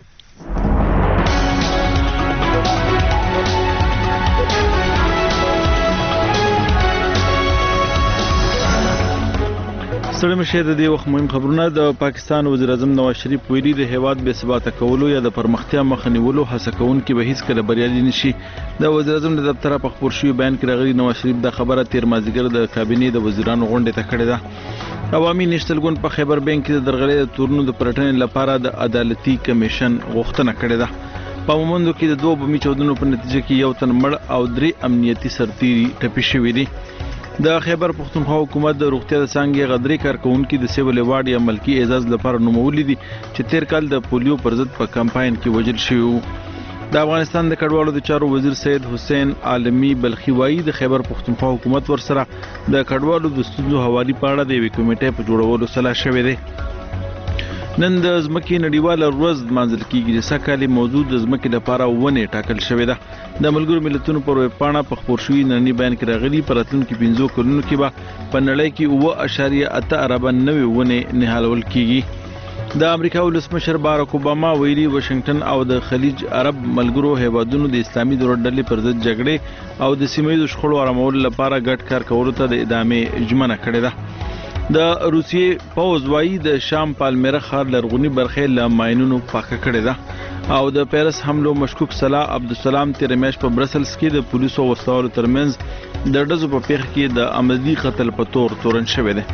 ستړي مشه د دې وخت مهم خبرونه. د پاکستان وزیر اعظم نواز شریف ویلي د هیواد بې ثباته کولو یا د پرمختیا مخه نیولو هڅه کوونکي به هیڅ کله بریالي نشي. د وزیر اعظم د دفتر په خبر شوی بیان کې راغلي نواز شریف د خبره تیر مازیګر د کابینې د وزیرانو غونډه ته کړې ده. عوامي نېشنل ګوند په خیبر بینک کې د درغلۍ د تورنو د پرټنې لپاره د عدالتي کمیشن غوښتنه کړې ده. په مومندو کې د 2 بمي چاودنو په نتیجه کې یو تن مړ او 3 امنیتي سرتیري ټپي شوي دي. د خیبر پښتونخوا حکومت د روغتیا د څانګې غدري کارکونکو د سیول ایوارډ یا ملکی اعزاز لپاره نومولې دي چې تیر کال د پولیو پر ضد په کمپاین کې وژل شوی. د افغانستان د کډوالو د چارو وزیر سید حسین عالمی بلخی وایي د خیبر پښتونخوا حکومت ورسره د کډوالو د ستونزو حوالی په اړه د یوې کمیټې په جوړولو سلا شوې ده. نن د ځمکې نړیواله ورځ لمانځل کیږي چې سږکال موضوع د ځمکې لپاره ونې ټاکل شوې ده. د ملګرو ملتونو پر ویبپاڼه په خپور شوي ننني بیان کې راغلي په راتلونکي 5 کلونو کې به په نړۍ کې 7.8 اربه نوې ونې نهالول کیږي. د امریکا ولسمشر باراک اوباما ویلي واشنگټن او د خلیج عرب ملګرو هیوادونو د اسلامي دولت ډلې پر ضد جګړې او د سیمه‌ییزو شخړو آرامولو لپاره ګډ کار کولو ته د ادامې ژمنه کړې ده. د روسیې پوځ وایي د شام پالمیرا ښار لرغونی برخې له ماینونو پاکه کړې ده او د پیرس حملو مشکوک صلاح عبدالسلام تیر میاشت په برسلز کې د پولیسو او وسلوالو ترمنځ د ډزو په پیښه کې د عمدي قتل په تور تورن شوی دی.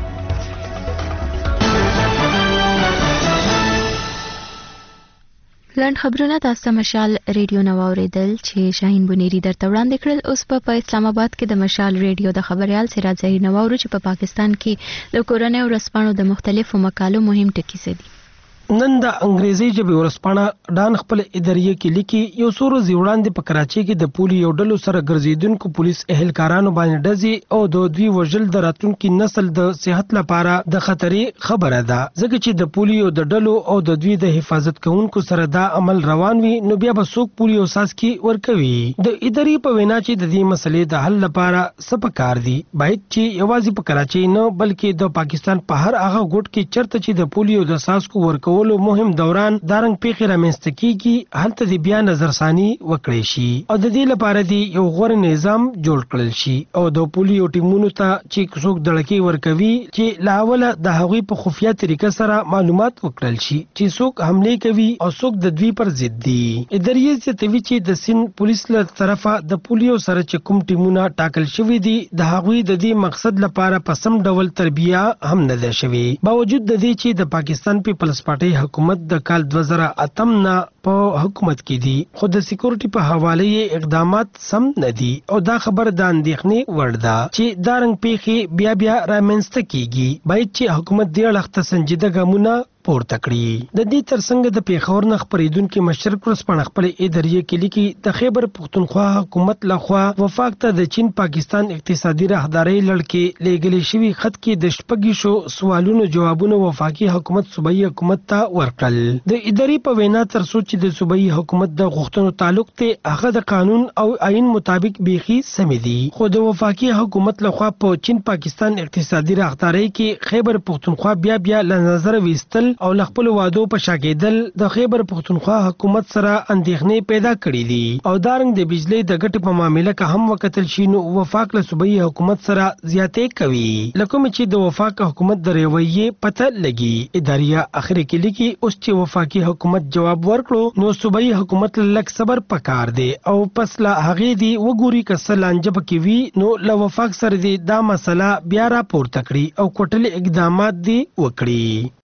لنډ خبرونه تاسو ته مشال ریډیو نو اوریدل چې شاهین بنيري درته وړاندې کړل. اوس په اسلام آباد کې د مشال ریډیو د خبريال سراج ظهیر نو اورو چې په پاکستان کې د کورنۍ ورځپاڼو د مختلفو مقالو مهم ټکي څه دي. نن د انګریزي ژبې ورځپاڼه ډان خپل اداریه کې لیکي یو څو ورځې وړاندې په کراچۍ کې د پولیو ډلو سره ګرځیدونکو پولیس اهلکارانو باندې ډزې او د دوی وژل د راتلونکي نسل د صحت لپاره د خطرې خبره ده، ځکه چې د پولیو د ډلو او د دوی د حفاظت کوونکو سره دا عمل روان وي نو بیا به څوک پولیو ساسکي ورکوي. د ادارې په وینا چې د دې مسلې د حل لپاره څه پکار دي باید چې یوازې په کراچۍ نه بلکې د پاکستان په هر هغه ګوټ کې چرته چې د پولیو د ساسکو ورکو مهم دوران دارنګ پیښې رامنځته کیږي هلته د بیا نظرثاني وکړي شي او د دې لپاره دی یو غوړ نظام جوړ کړل شي او د پولیو ټیمونو ته چې څوک دړکې ورکوي چې لاول د هغوی په خفیه طریقه سره معلومات وکړل شي چې څوک حمله کوي او څوک د دوی پر ضد دي. ادارې زیاتوي چې د سین پولیس له طرفه د پولیو سره چې کوم ټیمونه ټاکل شوی دي د هغوی د دې مقصد لپاره په سم ډول تربیه هم نه ده شوی، باوجود د دې چې د پاکستان پیپلز پارټي حکومت د کال 2008 نه په حکومت کې دي خو د سکیورټي په حواله اقدامات سم نه دي او دا خبر د اندېښنې وړ ده چې دارنګ پیښې بیا رامنځته کیږي. باید چې حکومت دې اړخ سنجیده ګامونه پورته کړي. د دې ترڅنګ د پیښور نه خبرېدونکو مشرق ورځپاڼه خپل ادارې کې لیکي د خیبر پښتونخوا حکومت لخوا وفاق ته د چین پاکستان اقتصادي راهداري لړکې لېږلې شوی خط کې د شپږ سوالونو جوابونه وفاقي حکومت صوبایي حکومت ته ورکړل. د ادارې په وینا تر څو چې د صوبایي حکومت د غوښتنو تعلق ته هغه د قانون او آئین مطابق بيخي سمې دي، خو د وفاقي حکومت لخوا په چین پاکستان اقتصادي راهداري کې خیبر پښتونخوا بیا له نظر وستل او خپل وادو په شاګیدل د خیبر پښتونخوا حکومت سره اندېښنې پیدا کړې دي او دارنګ د بجلی د ګټې په معاملې کې هم وکتل شي نو وفاق له صوبایي حکومت سره زیاتې کوي لکه چې د وفاق حکومت د رویې پته لګي. ادارې اخر کې لیکي اوس چې وفاقي حکومت جواب ورکړو نو صوبایي حکومت لک صبر پکار دی او پس لا هغه دی وګوري کسل انجب کې وی نو له وفاق سره دی دا مسله بیا را پورته کړي او کوټل اقدامات دی وکړي.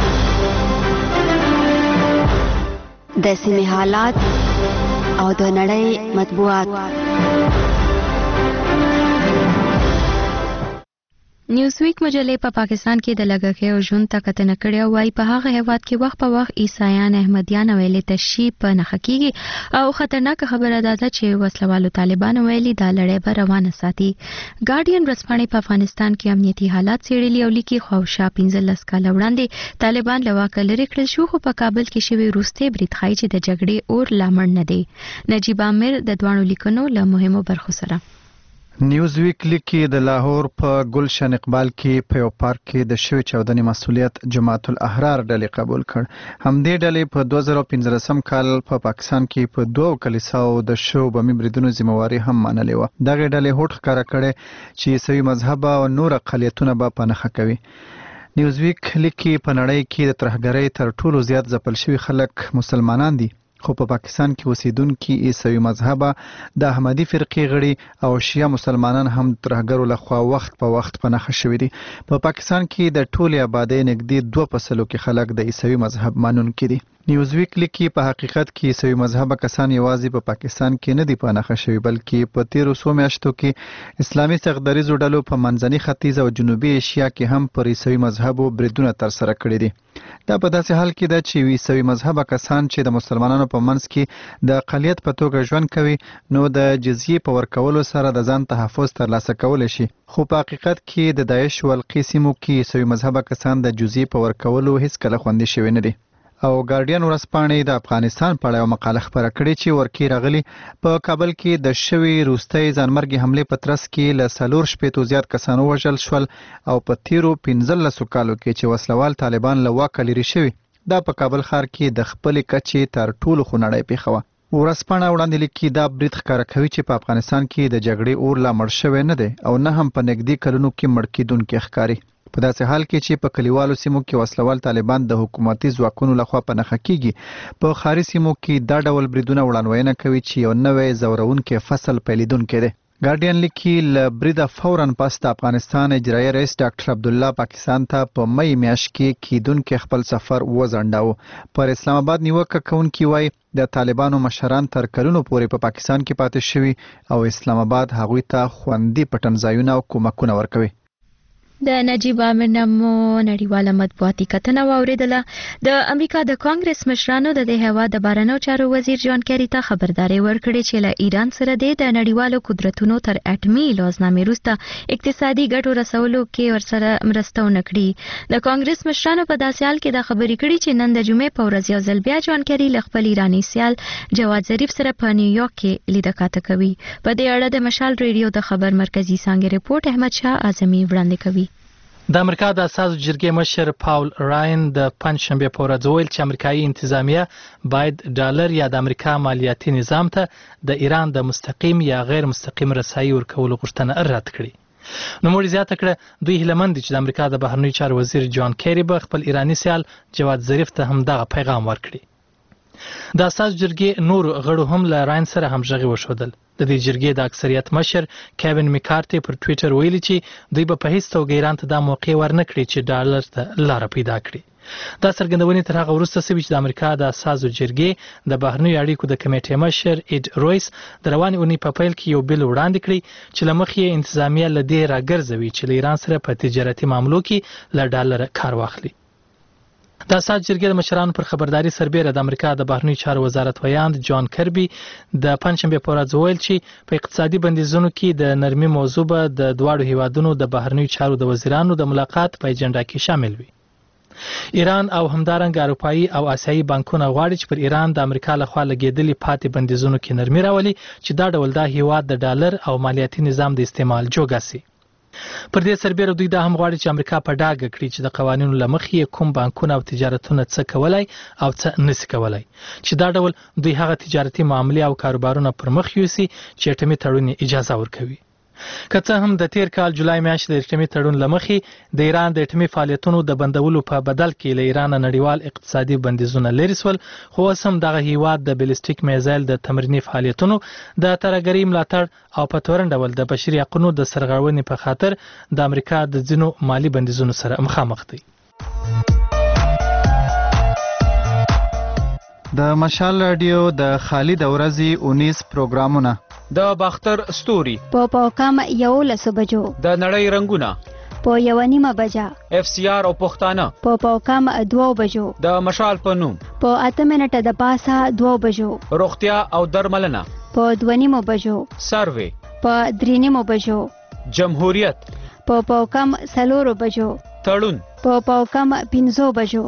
د سیمې حالات او د نړۍ مطبوعات. نیوزویک مجلې په پاکستان کې د لګښې او ژوند ته کتنه کړې وای په هغه هیواد کې وخت په وخت عیسایان احمدیان ویلې تشی په نخ کېږي او خطرناک خبره ده چې وسلوالو طالبان ویلي دا لړۍ به روانه ساتي. ګارډین ورځپاڼې په افغانستان کې امنیتي حالات څېړلي او لیکي خواوشا 15 کاله وړاندې طالبان له واکه لرې کړل شو خو په کابل کې شوی وروستی برید ښایي چې د جګړې اور لامل نه دی. نجیب عامر د دوانو لیکنو له مهمو برخو سره. نیوزویک لیکي د لاهور په ګلشن اقبال کې په یو پارک کې د شوی چاودنې مسؤلیت جماعت الاحرار ډلې قبول کړ. همدې ډلې په 2015 کال په پاکستان کې په 2 کلیساو د شو بمي بریدونو ذمہواری هم منلې و. دغه ډلې هوډ ښکاره کړي چې عیسوي مذهب او نور اقلیتونه به پنهخه کوي. نیوزویک لیکي په نړۍ کې د ترهګرۍ تر ټولو زیات ځپل شوي خلک مسلمانان دي خو په پاکستان کې اوسیدونکي عیسوي مذهب د احمدي فرقې غړي او شیعه مسلمانان هم ترهګرو لخوا وخت په وخت پنهخه شوي دي. په پاکستان کې د ټولې آبادۍ نږدې 2 فصلو کې خلک د عیسوي مذهب مانونکي دي. نیوزویک لیکي په حقیقت کې عیسوي مذهب کسان یوازې په پاکستان کې نه دي پنهخه شوي بلکې په 1300 میاشتو کې اسلامي سغدریزو ډلو په منځني ختیځ او جنوبي ایشیا کې هم پر عیسوي مذهب بریدونه ترسره کړي دي. دا په داسې حال کې ده چې عیسوي مذهب کسان چې د مسلمانانو په منځ کې د اقلیت په توګه ژوند کوي نو د جزیې په ورکولو سره د ځان تحفظ ترلاسه کولی شي خو په حقیقت کې د داعش ولقي سیمو کې عیسوي مذهب کسان د جزیې په ورکولو هیڅکله خوندي شوي نه دي. او ګارډین ورځپاڼې د افغانستان په اړه یو مقاله خپره کړې چې ورکی راغلي په کابل کې د شوی روستۍ ځانمرګي حملې په ترڅ کې له 4 شپېتو زیات کسان وژل شول او په تیرو 15 کالو کې چې وسلوال طالبان له واکه لرې شوي دا په کابل ښار کې د خپلې کچې تر ټولو خونړۍ پیښه وه. ورځپاڼه وړاندې لیکي دا برید ښکاره کوي چې په افغانستان کې د جګړې اور لا مړ شوی نه دی او نه هم په نږدې کلونو کې مړ کېدونکی ښکاري. په داسې حال کې چې په کلیوالو سیمو کې وسلوال طالبان د حکومتي ځواکونو لخوا پنهخه کیږي په ښاري سیمو کې دا ډول بریدونه وړاندوینه کوي چې یو نوی زورونکی فصل پیلیدونکی دی. ګارډین لیکي له بریده فوراً پس د افغانستان اجرایي رئیس ډاکټر عبدالله پاکستان ته په مئی میاشت کې کیدونکي خپل سفر وځنډاوه. پر اسلام آباد نیوکه کوونکي وایي د طالبانو مشران تر کلونو پورې په پاکستان کې پاتې شوي او اسلام آباد هغوی ته خوندي پټنځایونه او کومکونه ورکوي. د نجیب عامر نامو نړیواله مطبوعاتي کتنه واوریدله. د امریکا د کانګرس مشرانو د دې هیواد د بهرنیو چارو وزیر جان کیری ته خبرداري ورکړې چې له ایران سره د نړیوالو قدرتونو تر اټمي لوزنامې وروسته اقتصادي ګټو رسولو کې ورسره مرسته ونه کړي. د کانګرس مشرانو په داسې حال کې دا خبرې کړي چې نن د جمعې په ورځ یو ځل بیا جان کیری له خپل ایراني سیال جواد ظریف سره په نیویارک کې لیدکاته کوي. په دې اړه د مشال ریډیو د خبر مرکزی څانګې رپورټ احمد شاه اعظمي وړاندې کوي. د امریکا د اساسو جرګې مشر پاول راین د پنځشنبه په ورځ ویل چې امریکایي انتظامیه باید ډالر یا د امریکا مالیاتي نظام ته د ایران د مستقیم یا غیر مستقیم رسایي ورکولو غوښتنه رد کړي. نوموړي زیاته کړه دوی هیلهمند دي چې د امریکا د بهرنیو چارو وزیر جان کیری به خپل ایراني سیال جواد ظریف ته هم دغه پیغام ورکړي. د اساسو جرګې نور غړو هم له راین سره همغږي وښودل. د دې جرګې د اکثریت مشر کیوین میکارتي پر ټویټر ویلي چې دوی به په هیڅ توګه ایران ته دا موقع ورنکړي چې ډالر ته لاره پیدا کړي. دا څرګندونې تر هغه وروسته شوې چې د امریکا د اساسو جرګې د بهرنیو اړیکو د کمیټې مشر ایډ رویس د روانې اونۍ په پیل کې یو بل وړاندې کړی چې له مخې یې انتظامیه له دې راګرځوي چې له ایران سره په تجارتي معاملو کې له ډالر کار واخلي. د اساسو جرګې د مشرانو پر خبرداري سربیره د امریکا د بهرنیو چارو وزارت ویاند جان کربي د پنځشنبه په ورځ ویل چې په اقتصادي بندیزونو کې د نرمي موضوع به د دواړو هیوادونو د بهرنیو چارو د وزیرانو د ملاقات په اجنډا کې شامل وي. ایران او همدارنګه اروپایي او آسیایي بانکونه غواړي چې پر ایران د امریکا لخوا لګیدلي پاتې بندیزونو کې نرمي راولي چې دا ډول دا هیواد د ډالر او مالیاتي نظام د استعمال جوګه سي. پر دې سربیره دوی دا هم غواړي چې امریکا په ډاګه کړي چې د قوانینو له مخې کوم بانکونه او تجارتونه څه کولای او څه نشي کولای چې دا ډول دوی هغه تجارتي معاملې او کاروبارونه پر مخ یوسي چې اټمي تړون اجازه ورکوي. که څه هم د تیر کال جولای میاشتې د اټمي تړون له مخې د ایران د اټمي فعالیتونو د بندولو په بدل کې له ایران نړیوال اقتصادي بندیزونه لرې سول خو اوس هم دغه هیواد د بلیسټیک میزایل د تمریني فعالیتونو د ترهګرۍ ملاتړ او په تورن ډول د بشري حقوقو د سرغړونې په خاطر د امریکا د ځینو مالی بندیزونو سره مخامخ دي. د مشال رادیو د خالد اورزي 19 پروګرامونه د باختر ستوري په پاکام 11 بجو د نړۍ رنگونه په 1:30 بجه، اف سی آر او پښتانه په پاوکم 2 بجو، د مشال په نوم په 8 منټه د پاسه 2 بجو، روغتیا او درملنه په 2:30 بجو، سروې په 3:30 بجو، جمهوریت په پاوکم 4 بجو، تړون په پاوکم 5 بجو.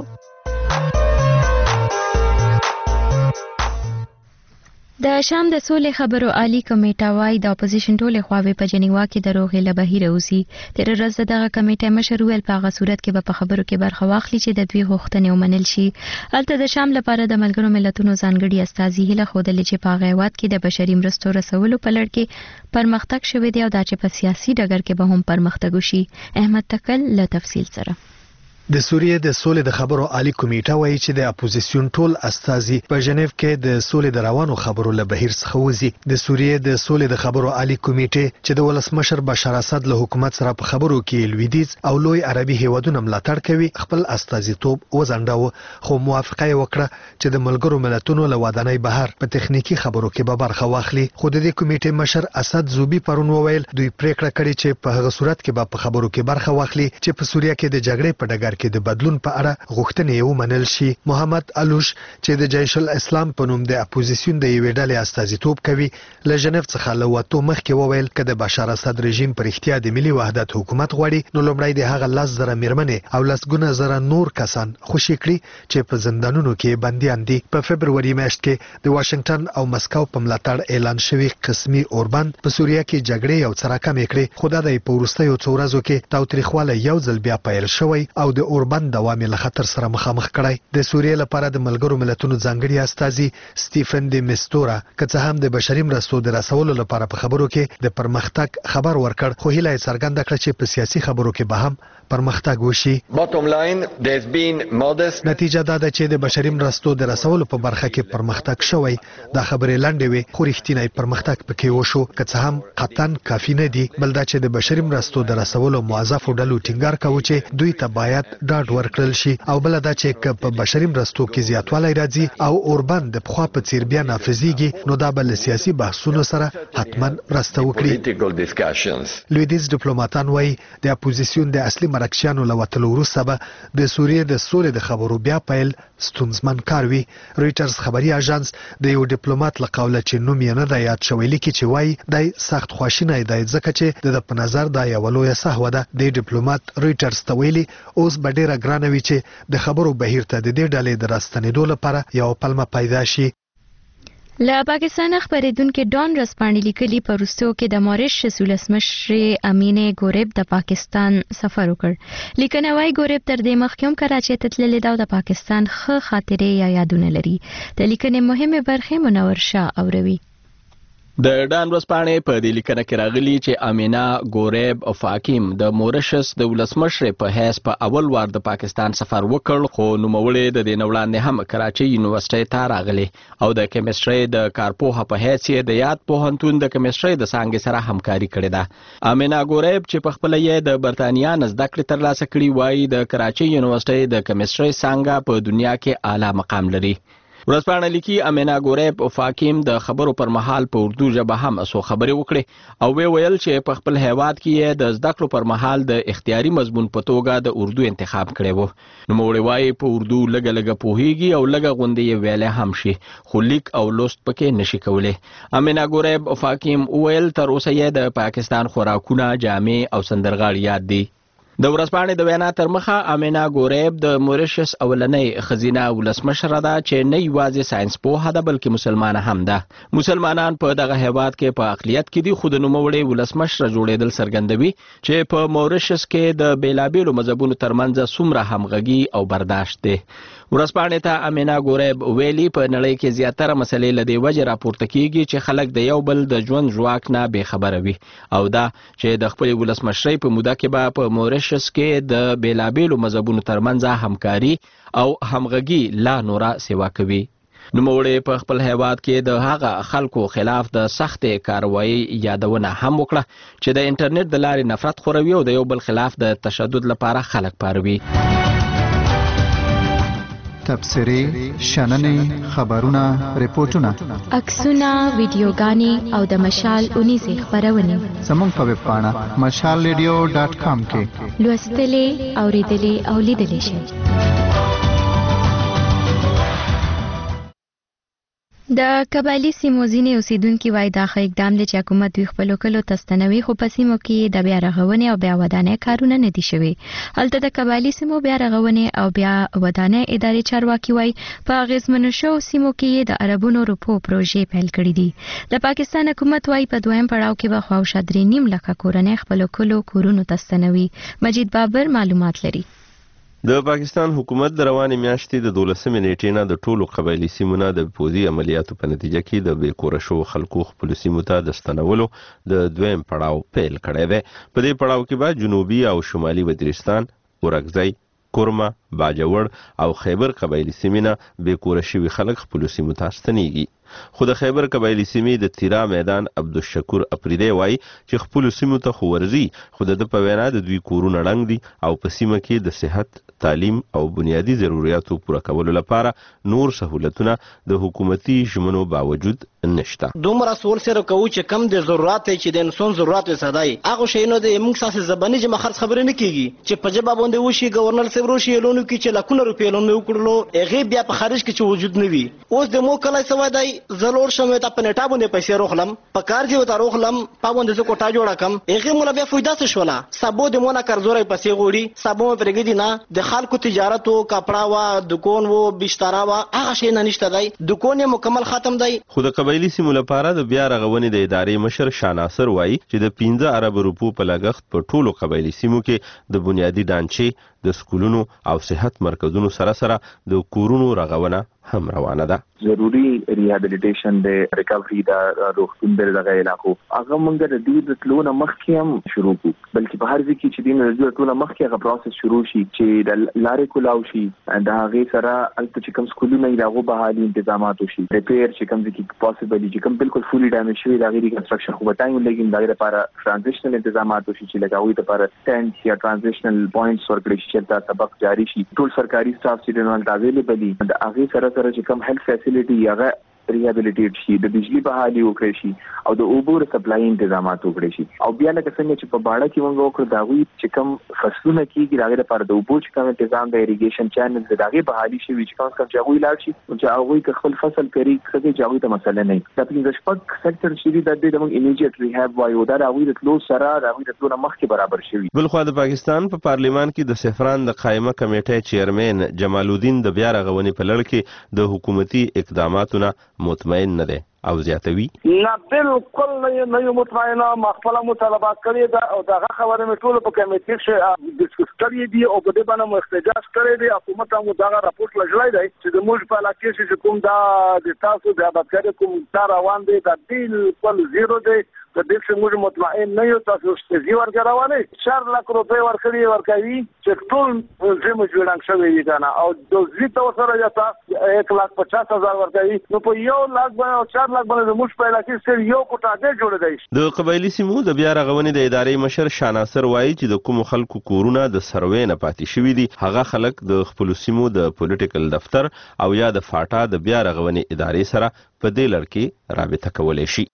د شام د سولې خبرو عالی کمیټه وايي د اپوزیشن ټولې خواوې په جنیوا کې د روغې له بهیره اوسي. تر ورځ دغه کمیټه مشر ویل په هغه صورت کې به په خبرو کې برخه واخلي چې د دوی غوښتنې ومنل شي. هلته د شام لپاره د ملګرو ملتونو ځانګړي استازي هیله ښودلې چې په هغه هېواد کې د بشري مرستو رسولو په لړ کې پرمختګ شوی دی او دا چې په سیاسي ډګر کې به هم پرمختګ وشي. احمد تکل له تفصیل سره. د سوریې د سولې د خبرو عالی کمیټه وایي چې د اپوزیسیون ټول استازي په ژنیو کې د سولې د روانو خبرو له بهیر څخه وځي. د سوریې د سولې د خبرو عالی کمیټه چې د ولسمشر بشار اسد له حکومت سره په خبرو کې لویدیځ او لوی عربي هیوادونو ملاتړ کوي خپل استازیتوب وزنډاوه، خو موافقه وکړه چې د ملګرو ملتونو له ودانۍ بهر په تخنیکی خبرو کې به برخه واخلي. خو د دې کمیټې مشر اسد زوبی پرون وویل دوی پریکړه کړې چې په هغه صورت کې به په خبرو کې برخه واخلي چې په سوریه کې د جګړې په ډګر کې د بدلون په اړه غوښتنې ومنل شي. محمد علوش چې د جیش الاسلام په نوم د اپوزیسیون د یوې ډلې استازیتوب کوي له ژنیو څخه له وتو مخکې وویل که د بشار اسد رژیم پر اختیار د ملي وحدت حکومت غواړي نو لومړی د هغه 10,000 میرمنې او 10,000 نور کسان خوشي کړي چې په زندانونو کې بنديان دي. په فبرवरी میاشت کې د واشنگټن او مسکو په ملاتړ اعلان شوی قسمي اوربند په سوریه کې جګړې او څراکم کړي، خو دا د پورستیو څو ورځو کې تاوتریخواله یو ځل بیا پیل شوی او د اوربند دوام له خطر سره مخامخ کړی. د سوریې لپاره د ملګرو ملتونو ځانګړي استازي سټیفن دی میستورا که څه هم د بشري مرستو د رسولو لپاره په خبرو کې د پرمختګ خبر ورکړ، خو هیله یې څرګنده کړه چې په سیاسي خبرو کې به هم پرمختګ وشي. نتیجه دا ده چې د بشري مرستو د رسولو په برخه کې پرمختګ شوی. دا خبرې لنډې وي خو رښتینی پرمختګ پکې وشو، که څه هم قطعاً کافي نه دي. بل دا چې د بشري مرستو د رسولو موظفو ډلو ټینګار کوي چې دوی ته باید ډاډ ورکړل شي، او بل دا چې په بشري مرستو کې زیاتوالی راځي او اوربند د پخوا په څیر بیا نافذیږي نو دا به له سیاسي بحثونو سره حتما مرسته وکړي. لویدیځ ډیپلوماټان وایي د اپوزیسیون د اصلي مرکچیانو له وتلو وروسته به د سوریې د سولې د خبرو بیا پیل ستونزمن کار وي. رویټرز خبري اژانس د یو ډیپلوماټ له قوله چې نوم یې نه دی یاد شوی لیکي چې وایي دی سخت خواشینی دی ځکه چې د په نظر دا یوه لویه سهوه ده. د ډیپلوماټ رویټرز ته ویلي اوس به ډیره ګرانه وي چې د خبرو بهیر ته د دې ډلې د راستنېدو لپاره یو پلمه پیدا شي. له پاکستان خبرېدونکو ډان رسپانډي لیکلي په وروستیو کې د ماریشس ولسمشر امینه ګورب د پاکستان سفر وکړ. لیکنه وايي ګورب تر دې مخکې هم کراچۍ ته تللی دی او د پاکستان ښه خاطرې یا یادونه لري. د لیکنې مهمه برخه منور شاه اوروي. د ډان ورځپاڼې په دې لیکنه کې راغلي چې امینا ګورب او فاکیم د مورشس د ولسمشر په حیث په اول وار د پاکستان سفر وکړ، خو نوموړی د دې نه وړاندې هم کراچۍ یونیورسيټۍ ته راغلی او د کیمستري د کارپوهه په حیث یې د یاد پوهنتون د کیمستري د څانګې سره همکاري کړې ده. امینا ګورب چې په خپل یې د برتانیا نه زده کړې ترلاسه کړې وایي د کراچۍ یونیورسيټۍ د کیمستري څانګه په دنیا کې اعلی مقام لري. ورځپاڼه لیکي امینا ګورب او فاکیم د خبرو پر مهال په اردو ژبه هم اسو خبرې وکړي او ویل چې په خپل هیواد کې د زده کړو پر مهال د اختیاري مضمون په توګه د اردو انتخاب کړی وو. نو موږ وایي په اردو لګ پوهیږي او لګ غونډې ویلې هم شي، خو لیک او لوست پکې نشي کولای. امینا ګورب او فاکیم ویل تر اوسه یې د پاکستان خوراکونه، جامې او سندرغاړي یاد دي. د ورځپاڼې د وینا تر مخه امینا ګورب د مورشس اولنۍ خزینه ولسمشر ده چې نه یوازې ساينس پوهه ده بلکې مسلمانه هم ده. مسلمانان په دغه هیواد کې په اقلیت کې دي، خو د نوموړي ولسمشر جوړېدل څرګندوي چې په مورشس کې د بیلابېلو مذهبونو ترمنځ څومره همغږي او برداشت دی. ورځپاڼې ته امینا ګورب ویلي په نړۍ کې زیاتره مسلې له دې وجې راپورته کیږي چې خلک د یو بل د ژوند ژواک نه بې خبره وي او دا چې د خپل ولسمشرۍ په موده کې به په مورشس کې د بیلابېلو مذهبونو ترمنځ همکاري او همغږي لا نوره سیوا کوي. نوموړی په خپل هیواد کې د هغه خلکو خلاف د سختې کاروایی یادونه هم وکړه چې د انټرنیټ د لارې نفرت خوروي او د یو بل خلاف د تشدد لپاره خلک پاروي. تبصرې شننې خبرونه ریپورتونه عکسونه ویډیوګانې او د مشال اونیزې خبرونه زموږ په ویب پاڼه mashalradio.com کې لوستلې اوریدلې او لیدلې شئ. د قبایلی سیمو ځینې اوسیدونکو وایي دا ښه اقدام دی چې حکومت دوی خپلو کلو ته ستنوي، خو په سیمو کې د بیا رغونې او بیا ودانۍ کارونه نه دي شوي. هلته د قبایلی سیمو بیا رغونې او بیا ودانۍ ادارې چارواکي وایي په اغېزمنو شوو سیمو کې د اربونو روپو پروژې پیل کړي دي. د پاکستان حکومت وایي په دویم پړاو کې به خواوشا 3.5 لکه کورنۍ خپلو کلو کورونو ته ستنوي. مجید بابر معلومات لري. د پاکستان حکومت د روانې میاشتې د 12 نیټې نه د ټولو قبایلی سیمو نه د پوځي عملیاتو په نتیجه کې د بې کوره شو خلکو خپل سیمو ته د ستنولو د دویم پړاو پیل کړی دی. په دې پړاو کې به جنوبي او شمالي وزیرستان، اورګزای، کورما، باجوړ او خیبر قبایلی سیمې نه بې کوره شوي خلک خپل سیمو ته ستنېږي. خو د خیبر قبایلی سیمې د تیرا میدان عبدالشکور اپریدی وایي چې خپل سیمو ته خو ورځي، خو د په وینا د دوی کورونه ړنګ دي او په سیمه کې د صحت، تعلیم او بنیادی ضرورتو پوره کولو لپاره نور سہولتونه د حکومتي ژمنو باوجود نشته. دومره سول سره کوو چې کم د ضرورت چې د انسان ضرورت وسادای هغه شی نه د موږ ساسي زبانی چې مخرج خبره نه کیږي چې په جواب باندې وشي گورنر صاحب روشي لونو کې چې لکونه روپې لونه وکړلو هغه بیا په خارج کې چې وجود نه وي. اوس د مو کله سوادای زلور شمه ته په نټا باندې پیسې روخلم په کار دی وته روخلم په باندې زه کوټه جوړه کم هغه مولا بیا فایده څه شولا سبو د مونږه قرضوري پیسې غوړي سبو پرګی دی نه د خلکو تجارت او کپڑا وا دکان وو بشترا وا هغه شی نه نشته دی دکان مکمل ختم دی. خو د قبایلی سیمو لپاره د بیا رغونې د ادارې مشر شاه ناصر وایي چې د 15 ارب روپو په لګښت په ټولو قبایلی سیمو کې د بنیادی ډانچې، د سکولونو او صحت مرکزونو سره سره د کورونو رغونه هم روانه ده. ضروری ریهابیلیټیشن د ریکوري د روغتون د دغه علاقو هغه موږ د دې د تلونه مخکې هم شروع کو، بلکې په هر ځای کې چې د ټوله مخکې هغه پروسس شروع شي چې د لارې کولاو شي د هغه سره البته چې کوم سکولونه یې دغه بحالي تنظیمات وشي، ریپیر چې کوم ځکه پوسیبلی چې کوم بالکل فولي ډیمیج شوی د غیر کنستراکشن خو ټایم لګین دغه لپاره ترانزیشنل تنظیمات وشي چې لګاوي لپاره ټینټ یا ترانزیشنل پوینټس ورکړي چې دا سبق جاری شي. ټول سرکاري سټاف چې د نن اویلیبل دي د هغه سره چې کوم هیلث فیسیلیټي هغه ریهابیلیټیټ شي، د بجلی بحالي وکړي شي او د اوبو سپلای تنظیمات وکړي شي او بیا لکه څنګه چې په باړه کې موږ وکړو دا وی چې کوم فصلونه کېږي هغه لپاره د اوبو چې کوم تنظیم د اریګیشن چینل د هغه بحالي شي چې کوم چې هغه لاړ شي چې هغه خپل فصل کوي څه چې هغه ته مسله نه دا په شپږ سېکټر شي د دې د موږ ایمیډیټ ریهاب وایو دا هغه د لو سره هغه د ټول مخکې برابر شي. بل خو د پاکستان په پارلیمان کې د سفران د قائمه کمیټې چیرمن جمال الدین د بیا رغونې په لړ کې د حکومتي اقداماتو مطمئن نه دی او زیاتوي. نه بالکل نه یو مطمئنه مخفله مطالبات کړی دا او دغه خبره مې ټول په کمیټې کې ډیسکس کړی دی او په دې باندې احتجاج کړی دی. حکومت هم دغه راپورټ لګلای دی چې د موږ په علاقې کې کوم دا د تاسو د آبادکاري کوم کار روان دی دا بالکل زیرو دی. د دې څخه موږ مطمئن نه یو تاسو چې ورګراوانه 4 لک روپۍ ورکړي ورکوي چې ټول زموږ جوړنګ شوی دی کنه او د زی تاسو سره یاته 1,50,000 ورکوي نو په 1 لک باندې 4 لک باندې موږ په علاقې کې یو کوټه جوړ دی. د قبایلی سیمو د بیا رغونې د ادارې مشر شاه ناصر وایي چې د کوم خلکو کورونه د سروې نه پاتې شوی دي هغه خلک د خپل سیمو د پولیټیکل دفتر او یا د فاټا د بیا رغونې ادارې سره په دې لړ کې رابطه کولای شي.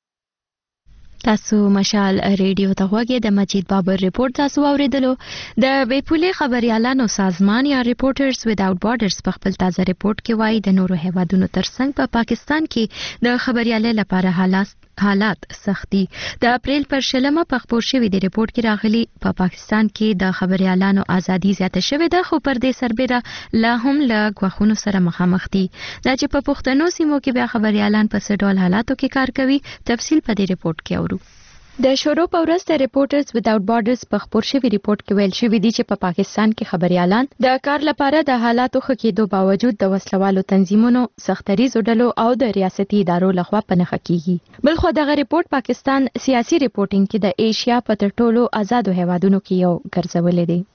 تاسو مشال ریډیو ته غوږی د مجید بابر ریپورت تاسو اوریدلو. د بیپولې خبريالانو سازمان یا ریپورټرز وداوټ بارډرز په خپل تازه ریپورت کې وایي د نورو هیوادونو ترڅنګ په پاکستان کې د خبريالۍ لپاره حالات سختي. د اپریل پر 20 په خبر شوی د ریپورت کې راغلي په پاکستان کې د خبريالانو ازادي زیاته شوې ده خو پر دې سربېره لا هم له غوښونو سره مخامخ دي. دا چې په پښتنو سیمو کې بیا خبريالان په څه ډول حالاتو کې کار کوي تفصیل په دې ریپورت کې اورو. د شروع په ورځ د ریپورټرز وداوټ بارډرز په خبر شوی ریپورت کې ویل شوی دی چې په پاکستان کې خبريالان د کار لپاره د حالاتو ښه کېدو باوجود د وسلوالو تنظیمونو سختریزو ډلو او د ریاستي ادارو لخوا په نښه کیږي. بل خو دغه ریپورت پاکستان سیاسي ریپورټینګ کې د ایشیا په تر ټولو آزادو هیوادونو کې یو ګرځولې دی.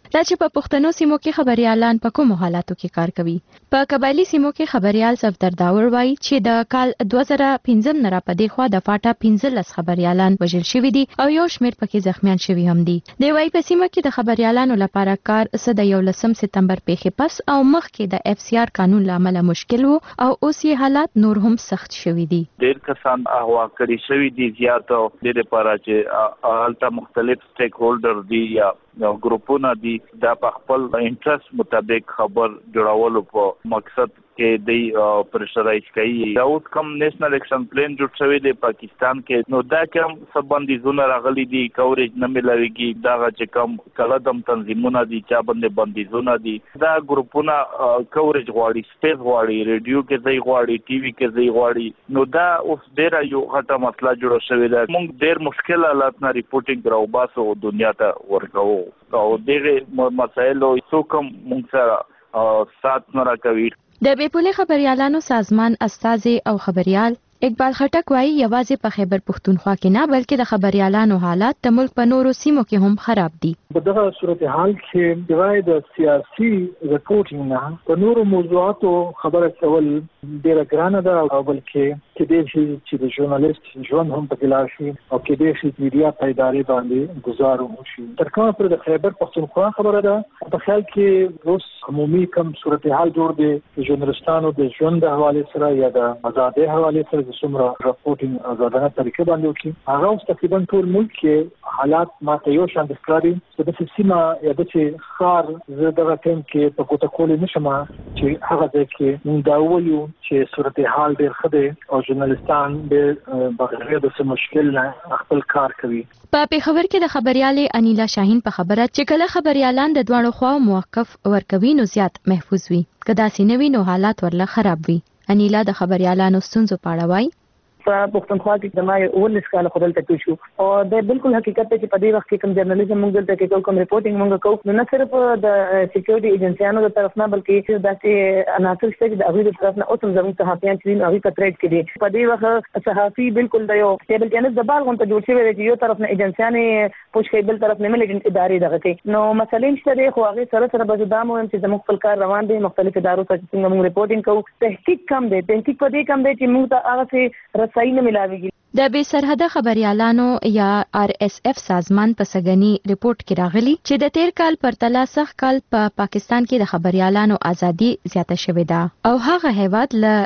دا چې په پښتنو سیمو کې خبريالان په کومو حالاتو کې کار کوي. په قبایلی سیمو کې خبريال صفدر داور وایي چې د کال 2015 نه را پدې خوا د فاټا 15 خبريالان وژل شوي دي او یو شمېر پکې زخمیان شوي هم دي. دی وایي په سیمه کې د خبريالانو لپاره کار د 11 سپتمبر پیښې پس او مخکې د FCR قانون لامل مشکل وو او اوس یې حالات نور هم سخت شوي دي. ډېر کسان اغوا کړي شوي دي زیات او د لپاره چې الته مختلف سټیک هولډر دي یا ګروپونه دي دا په خپل انټرست مطابق خبر جوړولو په مقصد کې دی پرشرایز کوي. دا اوس کوم نېشنل اکشن پلان جوړ شوی دی پاکستان کې نو دا کوم سبندي زونه راغلي دي کوریج نه ملويږي دا چې کوم کلدم تنظیمونه دي چا باندې بندي زونه دي دا ګروپونه کوریج غواړي سپیس غواړي ریډیو کې ځای غواړي ټي وي کې ځای غواړي نو دا اوس ډیر یو غټه مسله جوړه شوې ده. موږ ډیر مشکل حالات نه ریپورټینګ راوباسو دنیا ته ورکوو او دغه مسایلو څوک موږ سره سات نه راکوي. د بیپولې خبريالانو سازمان استازي او خبريال اقبال خټک وایي یوازې په خیبر پښتونخوا کې نه بلکې د خبريالانو حالات د ملک په نورو سیمو کې هم خراب دي. په دغه صورتحال کې دوی د سیاسي رپورټینګ نه په نورو موضوعاتو خبره کول ډیره ګرانه ده او بلکې کېدای شي چې د ژورنالیست ژوند هم په ګلار شي او کېدای شي چې میډیا پایداري باندې گزارو شي. تر کومه پر د خیبر پښتونخوا خبره ده په خیال کې اوس عمومي کم صورتحال جوړ دی د ژورنالستانو د ژوند د حواله سره یا د آزادۍ حواله سره د څومره رپورټینګ آزادانه طریقې باندې وکړي هغه اوس تقریبا ټول ملک کې حالات ماته یو شان ښکاري. د سیمه یا د خار زه دغه ټیم کې په کوټه کولې نشم چې هغه ځای کې موږ دا وایو چې صورتحال ډېر ښه دی او ژورنالستان د بغیر د څه مشکل نه خپل کار کوي. په پیښور کې د خبريالې انیلا شاهین په خبره چې کله خبريالان د دوه خواو موقف ورکوي نو زیات محفوظ وي کدا سینوي نو حالات ورله خراب وي. انیلا د خبريالانو ستونزو په اړه وایي په پښتونخوا کې د ما 19 کال خپل ته شو او د بالکل حقیقت ته چې په دې وخت کې کوم جرنالیزم موږ دلته کې کوم ریپورټینګ موږ کوو نو نه صرف د سکیورټي ایجنسیانو د طرف نه بلکې داسې عناصر چې د هغوی د طرف نه اوسم زموږ صحافیان چې هغوی په تریډ کې دي په دې وخت صحافي بالکل د یو ټیبل ټینس د بال غونډه جوړ شوی دی چې یو طرف نه ایجنسیانې پوش کوي بل طرف نه ملیټنټ ادارې دغه کوي نو مسلې شته دی خو هغه سره سره به دا مو چې زموږ خپل کار روان دي مختلف ادارو ته څنګه موږ ریپورټینګ کوو تحقیق کم دی تحقیق په دې کم دی چې موږ ته هغه څه رسایي نه ملاويږي. د بې سرحده خبريالانو یا RSF سازمان په سګنی ریپورت کې راغلی چې د تیر کال پرتله سخت کال په پاکستان کې د خبريالانو ازادي زیاته شوې ده او هغه هیواد له